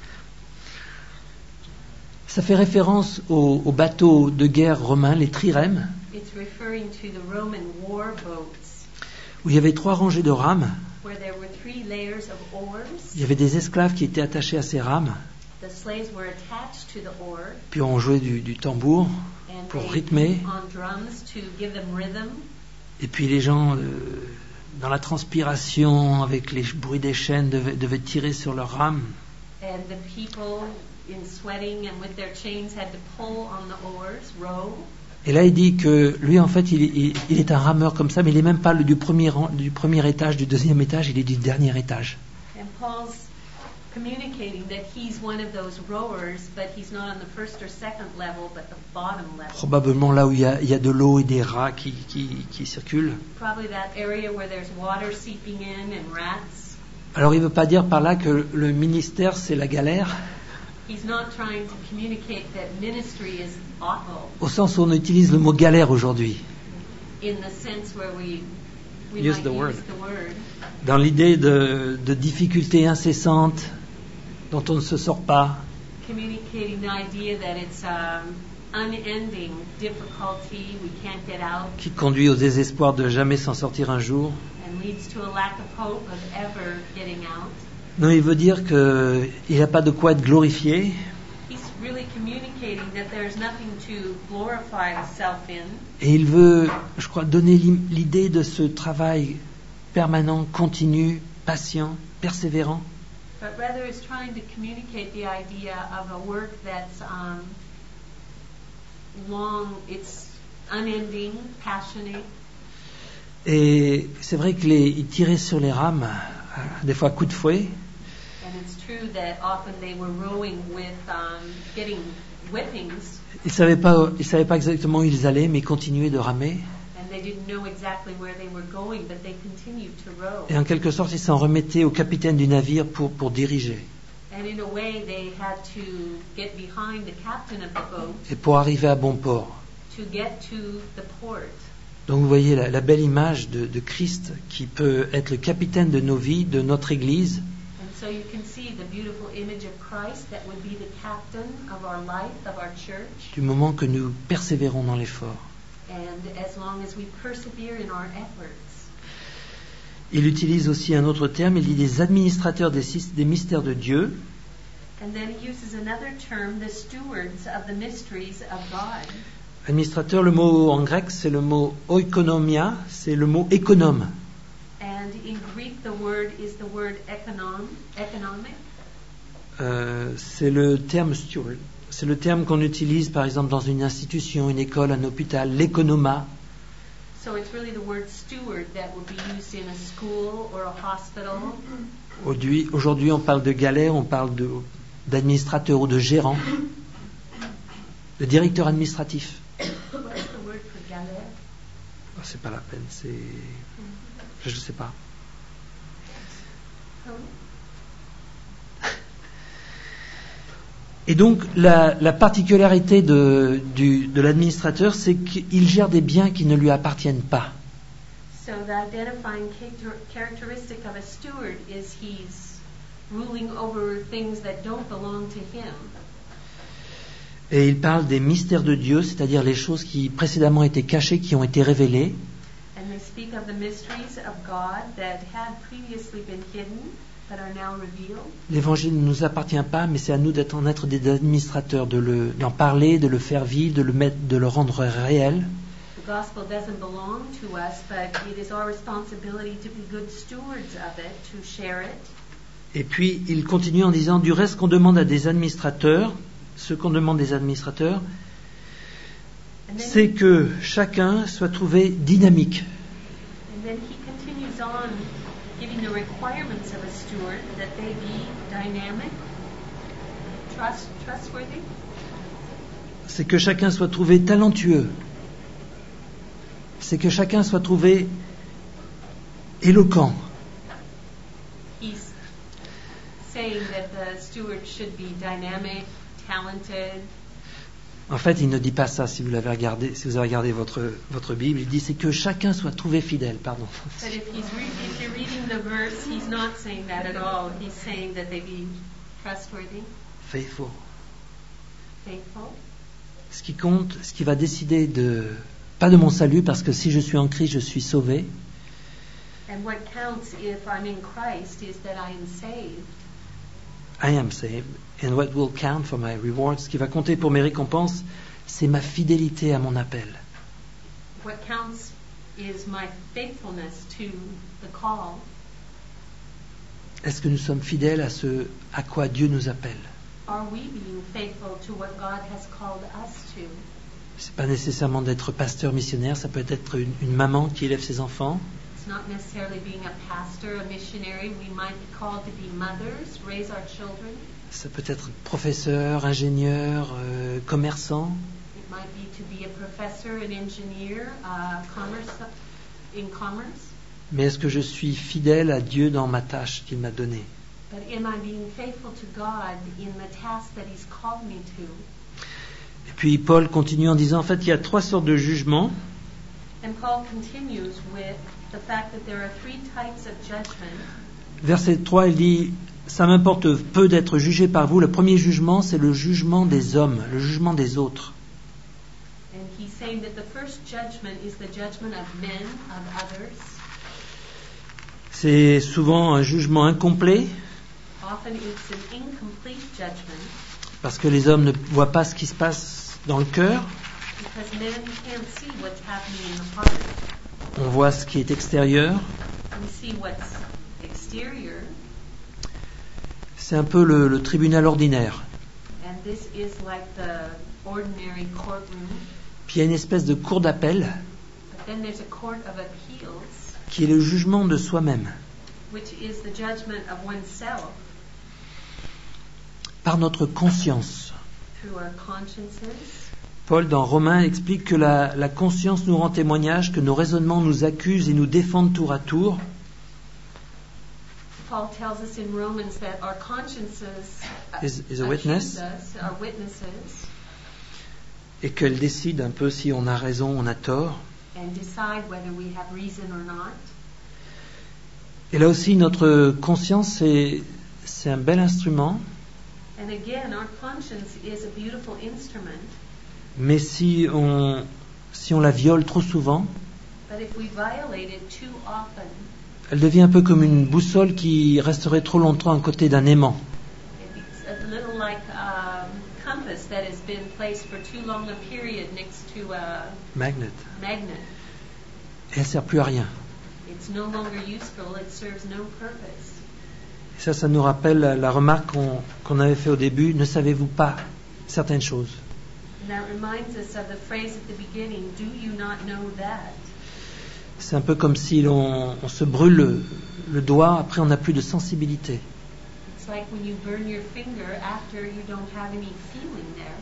Speaker 1: Ça fait référence aux bateaux de guerre romains, les trirèmes,
Speaker 2: It's referring to the Roman war boats
Speaker 1: où il y avait 3 rangées de rames.
Speaker 2: where there were 3 layers of oars.
Speaker 1: Il y avait des esclaves qui étaient attachés à ces rames,
Speaker 2: The slaves were attached to the oar
Speaker 1: puis on jouait du tambour
Speaker 2: and
Speaker 1: pour
Speaker 2: they
Speaker 1: rythmer,
Speaker 2: beat on drums to give them rhythm.
Speaker 1: et puis les gens, dans la transpiration, avec les bruits des chaînes, devaient tirer sur leurs rames.
Speaker 2: And the people in sweating and with their chains had to pull on the oars, row.
Speaker 1: Et là, il dit que lui, en fait, il est un rameur comme ça, mais il n'est même pas du premier étage, du deuxième étage, il est du dernier étage.
Speaker 2: And Paul's communicating that he's one of those rowers, but he's not on the first or second level, but the bottom level.
Speaker 1: Probablement là où il y a de l'eau et des rats qui circulent.
Speaker 2: Probably that area where there's water seeping in and rats.
Speaker 1: Alors, il ne veut pas dire par là que le ministère, c'est la galère,
Speaker 2: He's not trying to communicate that ministry is awful
Speaker 1: au sens où on utilise le mot galère aujourd'hui,
Speaker 2: in the sense where we
Speaker 1: Use
Speaker 2: might
Speaker 1: the word.
Speaker 2: use the word.
Speaker 1: dans l'idée de difficultés incessantes dont on ne se sort pas,
Speaker 2: Communicating the idea that it's unending difficulty, we can't get out,
Speaker 1: qui conduit au désespoir de jamais s'en sortir un jour.
Speaker 2: and leads to a lack of hope of ever getting out.
Speaker 1: Non, il veut dire qu'il n'y a pas de quoi être glorifié,
Speaker 2: He's really communicating that there's nothing to glorify self in,
Speaker 1: et il veut, je crois, donner l'idée de ce travail permanent, continu, patient, persévérant,
Speaker 2: but rather is trying to communicate the idea of a work that's long, it's unending, passionate.
Speaker 1: Et c'est vrai qu'il tirait sur les rames, des fois à coups de fouet,
Speaker 2: And it's true that often they were rowing with getting whippings,
Speaker 1: ils savaient pas exactement où ils allaient, mais ils continuaient de ramer.
Speaker 2: and they didn't know exactly where they were going, but they continued to row.
Speaker 1: Et en quelque sorte, ils s'en remettaient au capitaine du navire pour diriger.
Speaker 2: And in a way, they had to get behind the captain of the boat
Speaker 1: Et pour arriver à bon port.
Speaker 2: to get to the port.
Speaker 1: Donc vous voyez la belle image de Christ qui peut être le capitaine de nos vies, de notre Église,
Speaker 2: And so you can see the beautiful image of Christ that would be the captain of our life, of our church.
Speaker 1: du moment que nous persévérons dans l'effort.
Speaker 2: And as long as we persevere in our efforts.
Speaker 1: Il utilise aussi un autre terme, il dit des administrateurs des mystères de Dieu.
Speaker 2: And then he uses another term, the stewards of the mysteries of God.
Speaker 1: Administrateur, le mot en grec, c'est le mot oikonomia, c'est le mot économe.
Speaker 2: And in Greek, the word is the word economic.
Speaker 1: C'est le terme steward. C'est le terme qu'on utilise par exemple dans une institution, une école, un hôpital, l'économa.
Speaker 2: So it's really the word steward that would be used in a school or a hospital.
Speaker 1: Aujourd'hui, on parle de galère, on parle d'administrateur ou de gérant, de directeur administratif.
Speaker 2: What's the word for galère?
Speaker 1: Oh, c'est pas la peine, je ne sais pas.
Speaker 2: Oh.
Speaker 1: Et donc, la particularité de l'administrateur, c'est qu'il gère des biens qui ne lui appartiennent pas.
Speaker 2: So the identifying characteristic of a steward is he's ruling over things that don't belong to him.
Speaker 1: Et il parle des mystères de Dieu, c'est-à-dire les choses qui précédemment étaient cachées, qui ont été révélées.
Speaker 2: And they speak of the mysteries of God that had previously been hidden, that are now revealed.
Speaker 1: L'évangile ne nous appartient pas, mais c'est à nous d'en être des administrateurs, d'en parler, de le faire vivre, de le rendre réel.
Speaker 2: The gospel doesn't belong to us, but it is our responsibility to be good stewards of it, to share it.
Speaker 1: Et puis, il continue en disant, du reste qu'on demande à des administrateurs, ce qu'on demande des administrateurs, c'est que chacun soit trouvé dynamique.
Speaker 2: And then he continues on giving the requirements of a steward, that they be dynamic, trustworthy.
Speaker 1: C'est que chacun soit trouvé talentueux. C'est que chacun soit trouvé éloquent.
Speaker 2: He's saying that the steward should be dynamic, talented.
Speaker 1: En fait, il ne dit pas ça si vous avez regardé votre Bible. Il dit c'est que chacun soit trouvé fidèle. Pardon.
Speaker 2: But if you're reading the verse, he's not saying that at all. He's saying that they be trustworthy,
Speaker 1: Faithful.
Speaker 2: faithful.
Speaker 1: Ce qui compte, ce qui va décider pas de mon salut, parce que si je suis en Christ, je suis sauvé.
Speaker 2: And what counts if I'm in Christ is that I am saved.
Speaker 1: I am saved. And what will count for my reward, ce qui va compter pour mes récompenses, c'est ma fidélité à mon appel.
Speaker 2: What counts is my faithfulness to the call.
Speaker 1: Est-ce que nous sommes fidèles à ce à quoi Dieu nous appelle?
Speaker 2: Are we being faithful to what God has called us to?
Speaker 1: C'est pas nécessairement d'être pasteur missionnaire, ça peut être une maman qui élève ses enfants.
Speaker 2: It's not necessarily being a pastor, a missionary. We might be called to be mothers, raise our children.
Speaker 1: Ça peut être professeur, ingénieur, commerçant.
Speaker 2: It might be to be a professor, an engineer, in commerce.
Speaker 1: Mais est-ce que je suis fidèle à Dieu dans ma tâche qu'il m'a donnée?
Speaker 2: But am I being faithful to God in the task that He's called me to?
Speaker 1: Et puis Paul continue en disant, en fait, il y a 3 sortes de jugements.
Speaker 2: And Paul continues with the fact that there are 3 types of judgment.
Speaker 1: Verset 3, il dit, ça m'importe peu d'être jugé par vous. Le premier jugement, c'est le jugement des hommes, le jugement des autres.
Speaker 2: And he's saying that the first judgment is the judgment of men, of others.
Speaker 1: C'est souvent un jugement incomplet,
Speaker 2: Often it's an incomplete judgment
Speaker 1: parce que les hommes ne voient pas ce qui se passe dans le cœur.
Speaker 2: because men can't see what's happening in the heart.
Speaker 1: On voit ce qui est extérieur.
Speaker 2: We see what's exterior,
Speaker 1: C'est un peu le tribunal ordinaire.
Speaker 2: and this is like the ordinary courtroom.
Speaker 1: Puis il y a une espèce de cour d'appel
Speaker 2: But then there's a court of appeals,
Speaker 1: qui est le jugement de soi-même,
Speaker 2: which is the judgment of oneself
Speaker 1: par notre conscience.
Speaker 2: through our consciences.
Speaker 1: Paul, dans Romains, explique que la conscience nous rend témoignage, que nos raisonnements nous accusent et nous défendent tour à tour.
Speaker 2: Paul tells us in Romans that our consciences
Speaker 1: Is a witness.
Speaker 2: accuse us, are witnesses,
Speaker 1: Et qu'elle décide un peu si on a raison, on a tort.
Speaker 2: and decide whether we have reason or not.
Speaker 1: Et là aussi, notre conscience, c'est un bel instrument,
Speaker 2: And again, our conscience is a beautiful instrument,
Speaker 1: mais si on la viole trop souvent,
Speaker 2: but if we violate it too often,
Speaker 1: elle devient un peu comme une boussole qui resterait trop longtemps à côté d'un aimant.
Speaker 2: it's a little like a compass that has been placed for too long a period next to a
Speaker 1: Magnet.
Speaker 2: magnet.
Speaker 1: Et elle ne sert plus à rien.
Speaker 2: It's no longer useful, it serves no purpose.
Speaker 1: Et ça nous rappelle la remarque qu'on avait fait au début, ne savez-vous pas certaines choses?
Speaker 2: And that reminds us of the phrase at the beginning, do you not know that?
Speaker 1: C'est un peu comme si on se brûle le doigt, après on n'a plus de sensibilité.
Speaker 2: It's like when you burn your finger after you don't have any feeling there.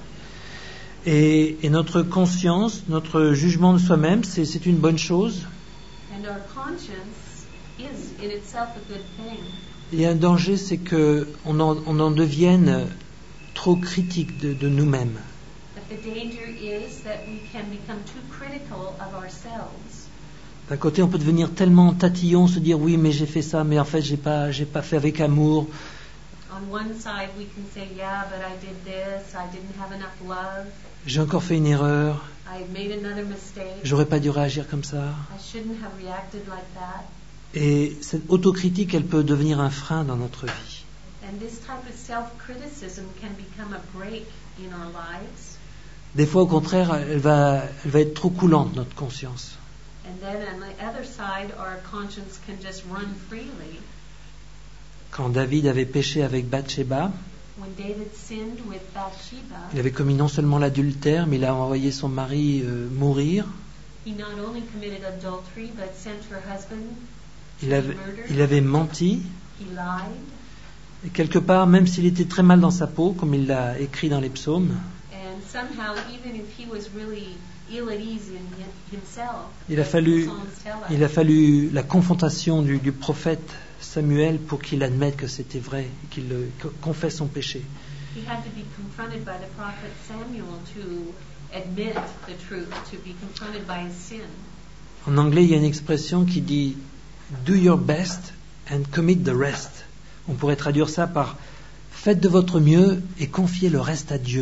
Speaker 1: Et notre conscience, notre jugement de soi-même, c'est une bonne chose.
Speaker 2: And our conscience is in itself a good thing.
Speaker 1: Il y a un danger, c'est qu'on en devienne trop critique de nous-mêmes.
Speaker 2: But the danger is that we can become too critical of ourselves.
Speaker 1: D'un côté, on peut devenir tellement tatillon, se dire oui, mais j'ai fait ça, mais en fait, j'ai pas fait avec amour.
Speaker 2: On one side we can say, yeah, but I did this, I didn't have enough love,
Speaker 1: J'ai encore fait une erreur.
Speaker 2: I made another mistake,
Speaker 1: J'aurais pas dû réagir comme ça.
Speaker 2: I shouldn't have reacted like that.
Speaker 1: Et cette autocritique, elle peut devenir un frein dans notre vie.
Speaker 2: And this type of self-criticism can become a break in our lives.
Speaker 1: Des fois, au contraire, elle va être trop coulante, notre conscience.
Speaker 2: And then on the other side, our conscience can just run freely.
Speaker 1: Quand David avait péché avec Bathsheba,
Speaker 2: When David sinned with Bathsheba,
Speaker 1: il avait commis non seulement l'adultère, mais il a envoyé son mari mourir.
Speaker 2: he not only committed adultery, but sent her husband to
Speaker 1: Il
Speaker 2: be murdered.
Speaker 1: avait menti.
Speaker 2: He lied.
Speaker 1: Et quelque part, même s'il était très mal dans sa peau, comme il l'a écrit dans les psaumes,
Speaker 2: And somehow, even if he was really ill at ease in himself,
Speaker 1: il a
Speaker 2: as
Speaker 1: fallu,
Speaker 2: the Psalms tell us,
Speaker 1: il a fallu la confrontation du prophète Samuel pour qu'il admette que c'était vrai, qu'il confesse son péché.
Speaker 2: He had to be confronted by the prophet Samuel to admit the truth, to be confronted by his sin.
Speaker 1: En anglais, il y a une expression qui dit « do your best and commit the rest ». On pourrait traduire ça par « faites de votre mieux et confiez le reste à Dieu ».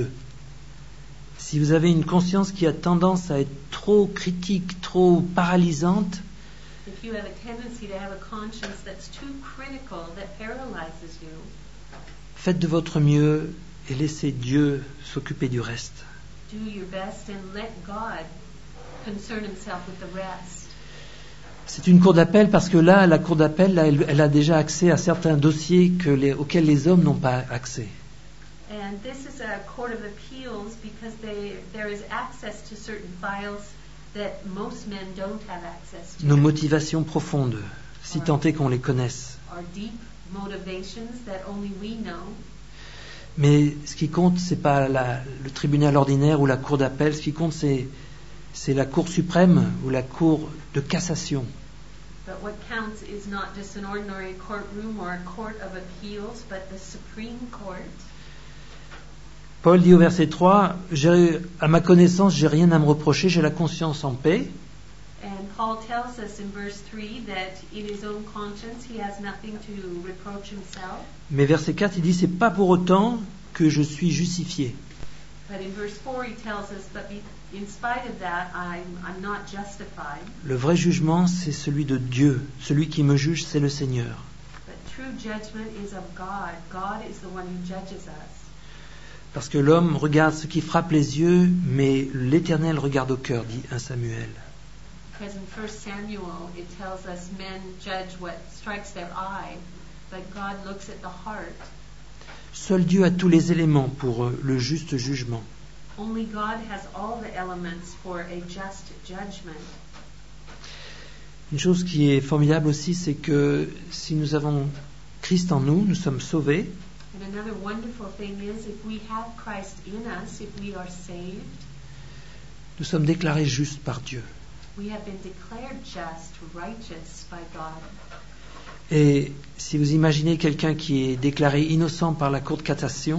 Speaker 1: Si vous avez une conscience qui a tendance à être trop critique, trop paralysante,
Speaker 2: If you have a tendency to have a conscience that's too critical, that paralyzes you,
Speaker 1: faites de votre mieux et laissez Dieu s'occuper du reste.
Speaker 2: do your best and let God concern himself with the rest.
Speaker 1: C'est une cour d'appel parce que là, la cour d'appel, là, elle a déjà accès à certains dossiers auxquels les hommes n'ont pas accès.
Speaker 2: And this is a court of appeals because there is access to certain files that most men don't have access to.
Speaker 1: Nos motivations profondes, si tant est qu'on les connaisse.
Speaker 2: Our deep motivations that only we know.
Speaker 1: Mais ce qui compte, c'est pas le tribunal ordinaire ou la cour d'appel. Ce qui compte, c'est la cour suprême ou la cour de cassation.
Speaker 2: But what counts is not just an ordinary courtroom or a court of appeals, but the Supreme Court.
Speaker 1: Paul dit au verset 3, à ma connaissance, j'ai rien à me reprocher, j'ai la conscience en paix.
Speaker 2: And Paul tells us in verse 3 that in his own conscience he has nothing to reproach himself.
Speaker 1: Mais verset 4, il dit, c'est pas pour autant que je suis justifié.
Speaker 2: But in verse 4 he tells us, but in spite of that, I'm not justified.
Speaker 1: Le vrai jugement, c'est celui de Dieu. Celui qui me juge, c'est le Seigneur.
Speaker 2: But true judgment is of God. God is the one who judges us.
Speaker 1: Parce que l'homme regarde ce qui frappe les yeux, mais l'Éternel regarde au cœur, dit 1 Samuel.
Speaker 2: Because in 1 Samuel it tells us men judge what strikes their eye, but God looks at the heart.
Speaker 1: Seul Dieu a tous les éléments pour le juste jugement.
Speaker 2: Only God has all the elements for a just judgment.
Speaker 1: Une chose qui est formidable aussi, c'est que si nous avons Christ en nous, nous sommes sauvés.
Speaker 2: And another wonderful thing is if we have Christ in us, if we are saved,
Speaker 1: Nous sommes déclarés justes par Dieu.
Speaker 2: we have been declared just, righteous by God.
Speaker 1: Et si vous imaginez quelqu'un qui est déclaré innocent par la cour de cassation,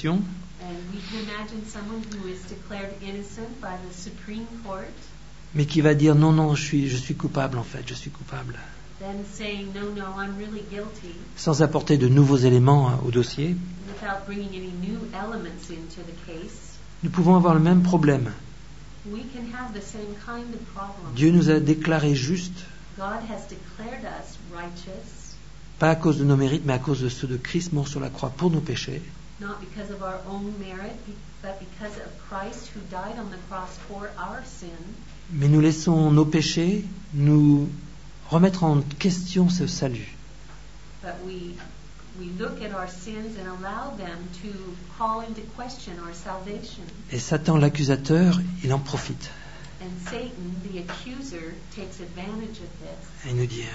Speaker 2: And we can imagine someone who is declared innocent by the Supreme Court,
Speaker 1: mais qui va dire non, je suis coupable en fait, je suis coupable,
Speaker 2: then saying, no, I'm really guilty,
Speaker 1: sans apporter de nouveaux éléments au dossier,
Speaker 2: without bringing any new elements into the case,
Speaker 1: nous pouvons avoir le même problème.
Speaker 2: we can have the same kind of problem.
Speaker 1: Dieu nous a déclarés justes,
Speaker 2: God has declared us righteous,
Speaker 1: pas à cause de nos mérites, mais à cause de ceux de Christ mort sur la croix pour nos péchés.
Speaker 2: not because of our own merit, but because of Christ who died on the cross for our sin.
Speaker 1: Mais nous laissons nos péchés nous remettre en question ce salut.
Speaker 2: But we look at our sins and allow them to call into question our salvation.
Speaker 1: Et Satan, l'accusateur, il en profite.
Speaker 2: And Satan, the accuser, takes advantage of this
Speaker 1: Et il nous dit,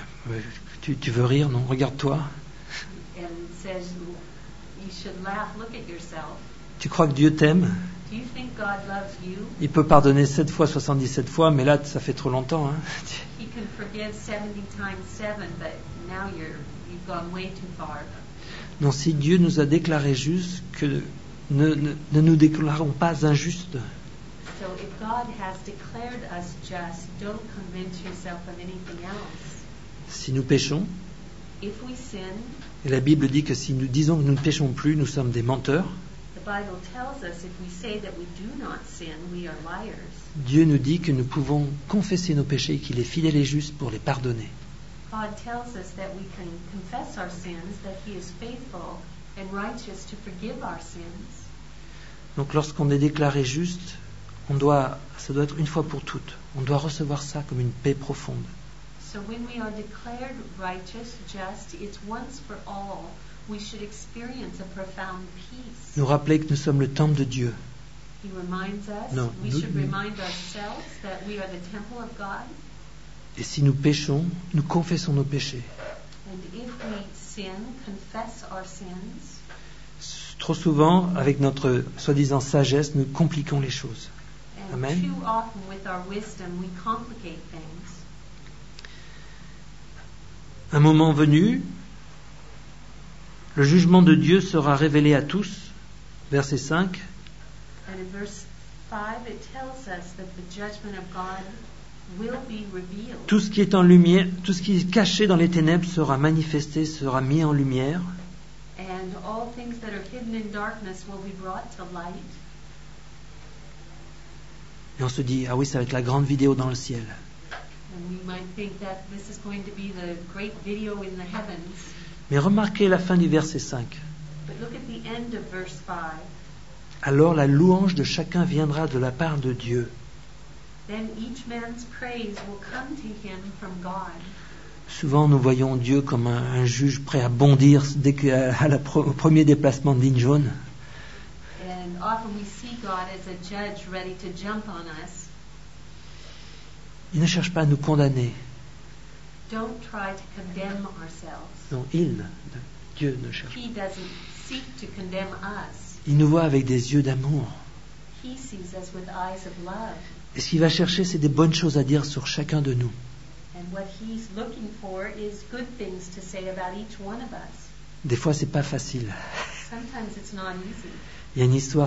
Speaker 1: tu veux rire, non? Regarde-toi.
Speaker 2: and says, you should laugh, look at yourself.
Speaker 1: Tu crois que Dieu t'aime?
Speaker 2: Do you think God loves you?
Speaker 1: Il peut pardonner 7 fois, 77 fois, mais là, ça fait trop longtemps. Hein?
Speaker 2: He can forgive 70 times 7, but now you've gone way too far.
Speaker 1: Non, si Dieu nous a déclarés justes, que ne nous déclarons pas injustes.
Speaker 2: So if God has declared us just, don't convince yourself of anything else.
Speaker 1: Si nous péchons,
Speaker 2: If we sin,
Speaker 1: et la Bible dit que si nous disons que nous ne péchons plus, nous sommes des menteurs,
Speaker 2: the Bible tells us if we say that we do not sin, we are liars.
Speaker 1: Dieu nous dit que nous pouvons confesser nos péchés et qu'il est fidèle et juste pour les pardonner.
Speaker 2: God tells us that we can confess our sins, that He is faithful and righteous to forgive our sins.
Speaker 1: Donc lorsqu'on est déclaré juste, ça doit être une fois pour toutes. On doit recevoir ça comme une paix profonde.
Speaker 2: So when we are declared righteous, just, it's once for all. We should experience a profound peace.
Speaker 1: Nous rappeler que nous sommes le temple de Dieu.
Speaker 2: He reminds us,
Speaker 1: No,
Speaker 2: we
Speaker 1: nous-
Speaker 2: should remind ourselves that we are the temple of God.
Speaker 1: Et si nous péchons, nous confessons nos péchés.
Speaker 2: And if we sin, confess our sins.
Speaker 1: Trop souvent, avec notre soi-disant sagesse, nous compliquons les choses.
Speaker 2: And
Speaker 1: Amen.
Speaker 2: too often with our wisdom, we complicate things.
Speaker 1: Un moment venu, le jugement de Dieu sera révélé à tous, verset 5.
Speaker 2: And in verse 5, it tells us that the judgment of God will be revealed.
Speaker 1: Tout ce qui est en lumière, tout ce qui est caché dans les ténèbres sera manifesté, sera mis en lumière.
Speaker 2: And all things that are hidden in darkness will be brought to light.
Speaker 1: Et on se dit, ah oui, ça va être la grande vidéo dans le ciel.
Speaker 2: And we might think that this is going to be the great video in the heavens.
Speaker 1: Mais remarquez la fin du verset 5.
Speaker 2: But look at the end of verse 5.
Speaker 1: Alors la louange de chacun viendra de la part de Dieu.
Speaker 2: Then each man's praise will come to him from God.
Speaker 1: Souvent, nous voyons Dieu comme un juge prêt à bondir dès au premier déplacement de ligne jaune.
Speaker 2: And often we see God as a judge ready to jump on us.
Speaker 1: Il ne cherche pas à nous condamner.
Speaker 2: Don't try to condemn ourselves.
Speaker 1: Non, Dieu ne cherche pas.
Speaker 2: He doesn't seek to condemn us.
Speaker 1: Il nous voit avec des yeux d'amour.
Speaker 2: He sees us with eyes of love.
Speaker 1: Et ce qu'il va chercher, c'est des bonnes choses à dire sur chacun de nous.
Speaker 2: And what he's looking for is good things to say about each one of us.
Speaker 1: Des fois, c'est pas facile.
Speaker 2: Sometimes it's not easy.
Speaker 1: Il y a une histoire,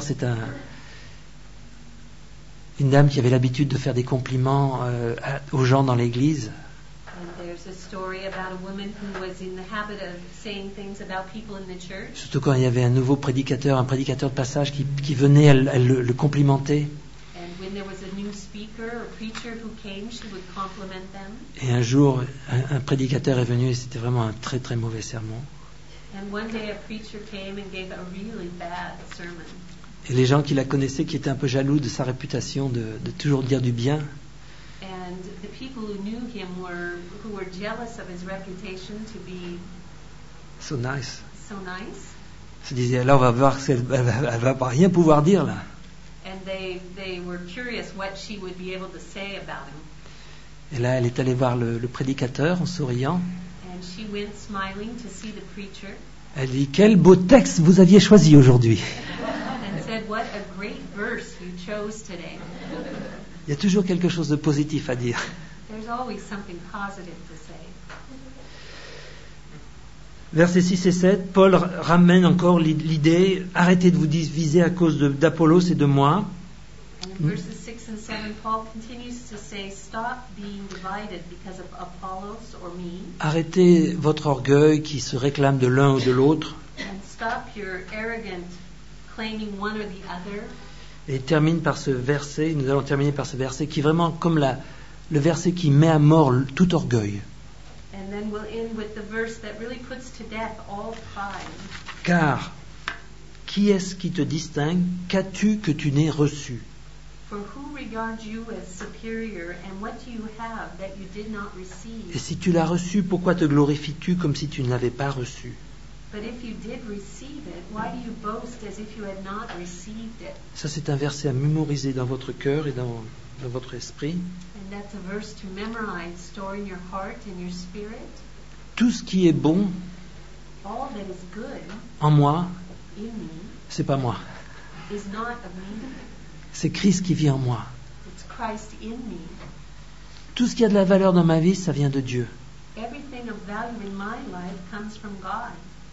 Speaker 1: une dame qui avait l'habitude de faire des compliments aux gens dans l'église.
Speaker 2: And there's a story about a woman who was in the habit of saying things about people in the church.
Speaker 1: Surtout quand il y avait un nouveau prédicateur, un prédicateur de passage qui venait, elle le complimentait.
Speaker 2: And when there was a new speaker or preacher who came, she would compliment them.
Speaker 1: Et un jour, un prédicateur est venu et c'était vraiment un très très mauvais sermon.
Speaker 2: And one day a preacher came and gave a really bad sermon.
Speaker 1: Et les gens qui la connaissaient, qui étaient un peu jaloux de sa réputation de toujours dire du bien,
Speaker 2: And the people who knew him who were jealous of his reputation to be
Speaker 1: so nice,
Speaker 2: so nice.
Speaker 1: se disaient, là on va voir qu'elle va pas rien pouvoir dire là.
Speaker 2: And they were curious what she would be able to say about him.
Speaker 1: Et là, elle est allée voir le prédicateur en souriant.
Speaker 2: And she went smiling to see the preacher
Speaker 1: Elle dit, quel beau texte vous aviez choisi aujourd'hui.
Speaker 2: and said, "What a great verse you chose today."
Speaker 1: Il y a toujours quelque chose de positif à dire.
Speaker 2: There's always something positive to say.
Speaker 1: Versets 6 et 7, Paul ramène encore l'idée, arrêtez de vous diviser à cause d'Apollos et de moi.
Speaker 2: And in verses 6 and 7, Paul continues to say, "Stop being divided because of Apollos or me,
Speaker 1: Arrêtez votre orgueil qui se réclame de l'un ou de l'autre.
Speaker 2: and stop your arrogant claiming one or the other."
Speaker 1: Et termine par ce verset, nous allons terminer par ce verset qui est vraiment comme le verset qui met à mort tout orgueil.
Speaker 2: And then we'll end with the verse that really puts to death all pride.
Speaker 1: Car, qui est-ce qui te distingue? Qu'as-tu que tu n'aies reçu?
Speaker 2: For who regards you as superior, and what do you have that you did not
Speaker 1: Et
Speaker 2: receive?
Speaker 1: si tu l'as reçu, pourquoi te glorifies-tu comme si tu ne l'avais pas reçu?
Speaker 2: But if you did receive it, why do you boast as if you had not received it?
Speaker 1: Ça, c'est un verset à mémoriser dans votre cœur et dans votre esprit.
Speaker 2: And that's a verse to memorize, store in your heart and your spirit.
Speaker 1: Tout ce qui est bon
Speaker 2: All that is good
Speaker 1: en moi,
Speaker 2: in me
Speaker 1: c'est pas moi.
Speaker 2: is not of me.
Speaker 1: C'est Christ qui vit en moi.
Speaker 2: It's Christ in me.
Speaker 1: Tout ce qui a de la valeur dans ma vie, ça vient de Dieu.
Speaker 2: Everything of value in my life comes from God.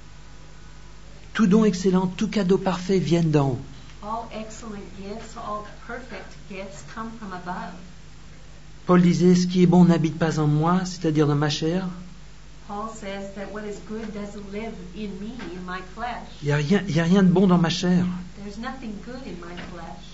Speaker 1: Tout don excellent, tout cadeau parfait viennent d'en haut.
Speaker 2: All excellent gifts, all perfect gifts come from above.
Speaker 1: Paul disait, ce qui est bon n'habite pas en moi, c'est-à-dire dans ma chair.
Speaker 2: Paul says that what is good doesn't live in me, in my flesh.
Speaker 1: Il n'y a rien de bon dans ma chair.
Speaker 2: There's nothing good in my flesh.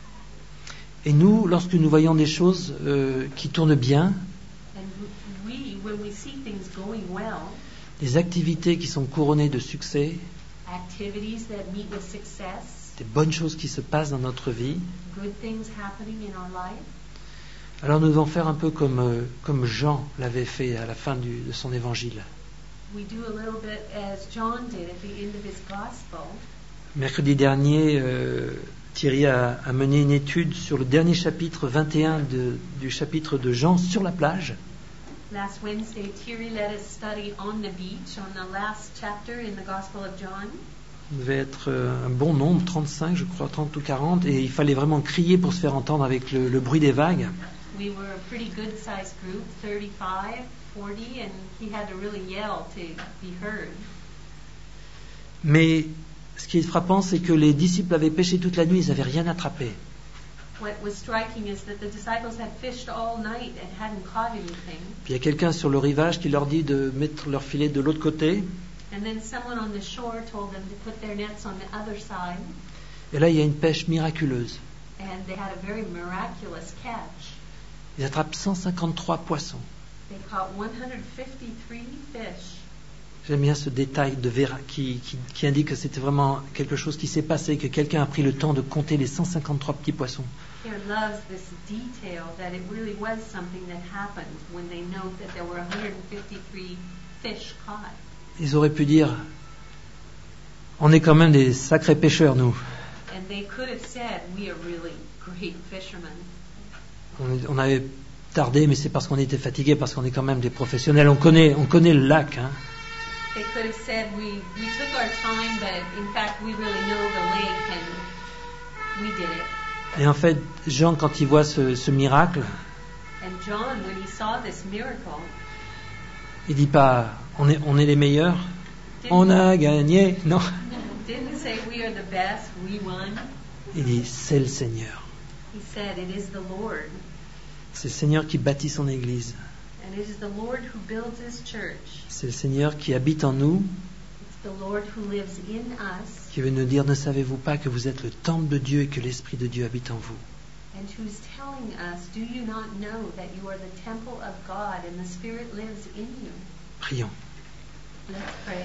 Speaker 1: Et nous, lorsque nous voyons des choses qui tournent bien,
Speaker 2: And when we see things going well,
Speaker 1: des activités qui sont couronnées de succès,
Speaker 2: activities that meet with success,
Speaker 1: des bonnes choses qui se passent dans notre vie,
Speaker 2: good things happening in our life,
Speaker 1: alors nous devons faire un peu comme Jean l'avait fait à la fin de son évangile.
Speaker 2: we do a little bit as John did at the end of his gospel.
Speaker 1: Mercredi dernier, Thierry a mené une étude sur le dernier chapitre 21 du chapitre de Jean sur la plage.
Speaker 2: Last Wednesday, Thierry led us study on the beach, on the last chapter in the Gospel of John.
Speaker 1: Il devait être un bon nombre, 35 je crois, 30 ou 40, et il fallait vraiment crier pour se faire entendre avec le bruit des vagues.
Speaker 2: We were a pretty good-sized group, 35, 40, and he had to really yell to be heard.
Speaker 1: Mais Ce qui est frappant, c'est que les disciples avaient pêché toute la nuit, ils n'avaient rien attrapé.
Speaker 2: What was striking is that the disciples had fished all night and hadn't caught anything.
Speaker 1: Puis il y a quelqu'un sur le rivage qui leur dit de mettre leur filet de l'autre côté.
Speaker 2: And then someone on the shore told them to put their nets on the other side.
Speaker 1: Et là, il y a une pêche miraculeuse.
Speaker 2: And they had a very miraculous catch.
Speaker 1: Ils attrapent 153 poissons.
Speaker 2: They caught 153 fish.
Speaker 1: J'aime bien ce détail qui indique que c'était vraiment quelque chose qui s'est passé, que quelqu'un a pris le temps de compter les 153 petits poissons.
Speaker 2: Here loves this detail that it really was something that happened when they note that there were 153 fish caught.
Speaker 1: Ils auraient pu dire, on est quand même des sacrés pêcheurs, nous.
Speaker 2: And they could have said, we are really great fishermen.
Speaker 1: On avait tardé, mais c'est parce qu'on était fatigués, parce qu'on est quand même des professionnels. On connaît le lac. Hein.
Speaker 2: They could have said, we took our time, but in fact we really know the lake and we did it.
Speaker 1: Et en fait, Jean, quand il voit ce miracle,
Speaker 2: And John, when he saw this miracle,
Speaker 1: il dit pas, on est les meilleurs, on a gagné. Non,
Speaker 2: didn't say we are the best, we won.
Speaker 1: il dit, c'est le Seigneur.
Speaker 2: He said, it is the Lord.
Speaker 1: C'est le Seigneur qui bâtit son Église.
Speaker 2: And it is the Lord who builds his church.
Speaker 1: C'est le Seigneur qui habite en nous,
Speaker 2: It's the Lord who lives in us.
Speaker 1: qui veut nous dire, ne savez-vous pas que vous êtes le temple de Dieu et que l'Esprit de Dieu habite en vous.
Speaker 2: And who's telling us, do you not know that you are the temple of God and the Spirit lives in you?
Speaker 1: Prions.
Speaker 2: Let's pray.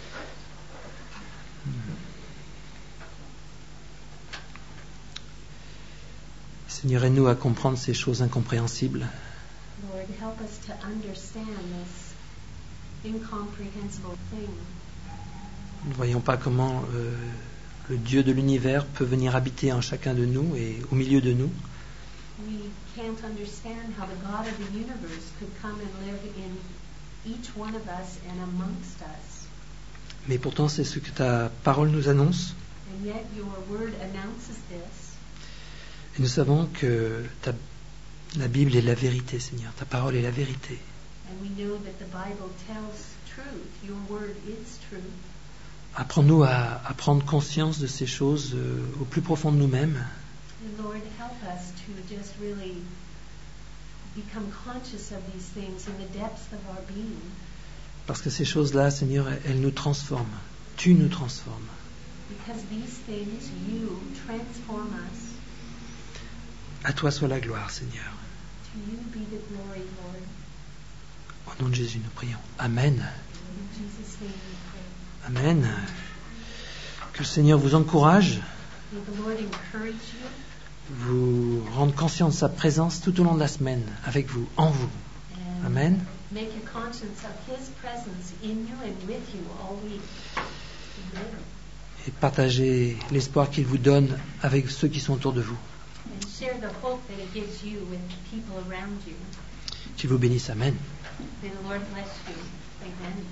Speaker 1: Seigneur, aide-nous à comprendre ces choses incompréhensibles.
Speaker 2: Lord, help us to understand this incomprehensible thing.
Speaker 1: Nous ne voyons pas comment le Dieu de l'univers peut venir habiter en chacun de nous et au milieu de nous.
Speaker 2: We can't understand how the God of the universe could come and live in each one of us and amongst us.
Speaker 1: Mais pourtant, c'est ce que ta parole nous annonce.
Speaker 2: And yet your word announces this.
Speaker 1: Et nous savons que la Bible est la vérité, Seigneur. Ta parole est la vérité.
Speaker 2: And we know that the Bible tells truth. Your word is truth.
Speaker 1: Apprends-nous à prendre conscience de ces choses au plus profond de nous-mêmes.
Speaker 2: And Lord, help us to just really become conscious of these things in the depths of our being.
Speaker 1: Parce que ces choses-là, Seigneur, elles nous transforment. Tu nous transformes.
Speaker 2: Because these things, you transform us.
Speaker 1: À toi soit la gloire, Seigneur.
Speaker 2: To you be the glory, Lord.
Speaker 1: Au nom de Jésus, nous prions. Amen.
Speaker 2: In Jesus' name we pray.
Speaker 1: Amen. Que le Seigneur vous encourage,
Speaker 2: May the Lord encourage you
Speaker 1: vous rendre conscient de sa présence tout au long de la semaine, avec vous, en vous.
Speaker 2: and
Speaker 1: Amen.
Speaker 2: make a conscience of His presence in you and with you all week. Amen.
Speaker 1: Et partagez l'espoir qu'il vous donne avec ceux qui sont autour de vous.
Speaker 2: And share the hope that He gives you with the people around you.
Speaker 1: Qu'il vous bénisse. Amen.
Speaker 2: May the Lord bless you. Amen.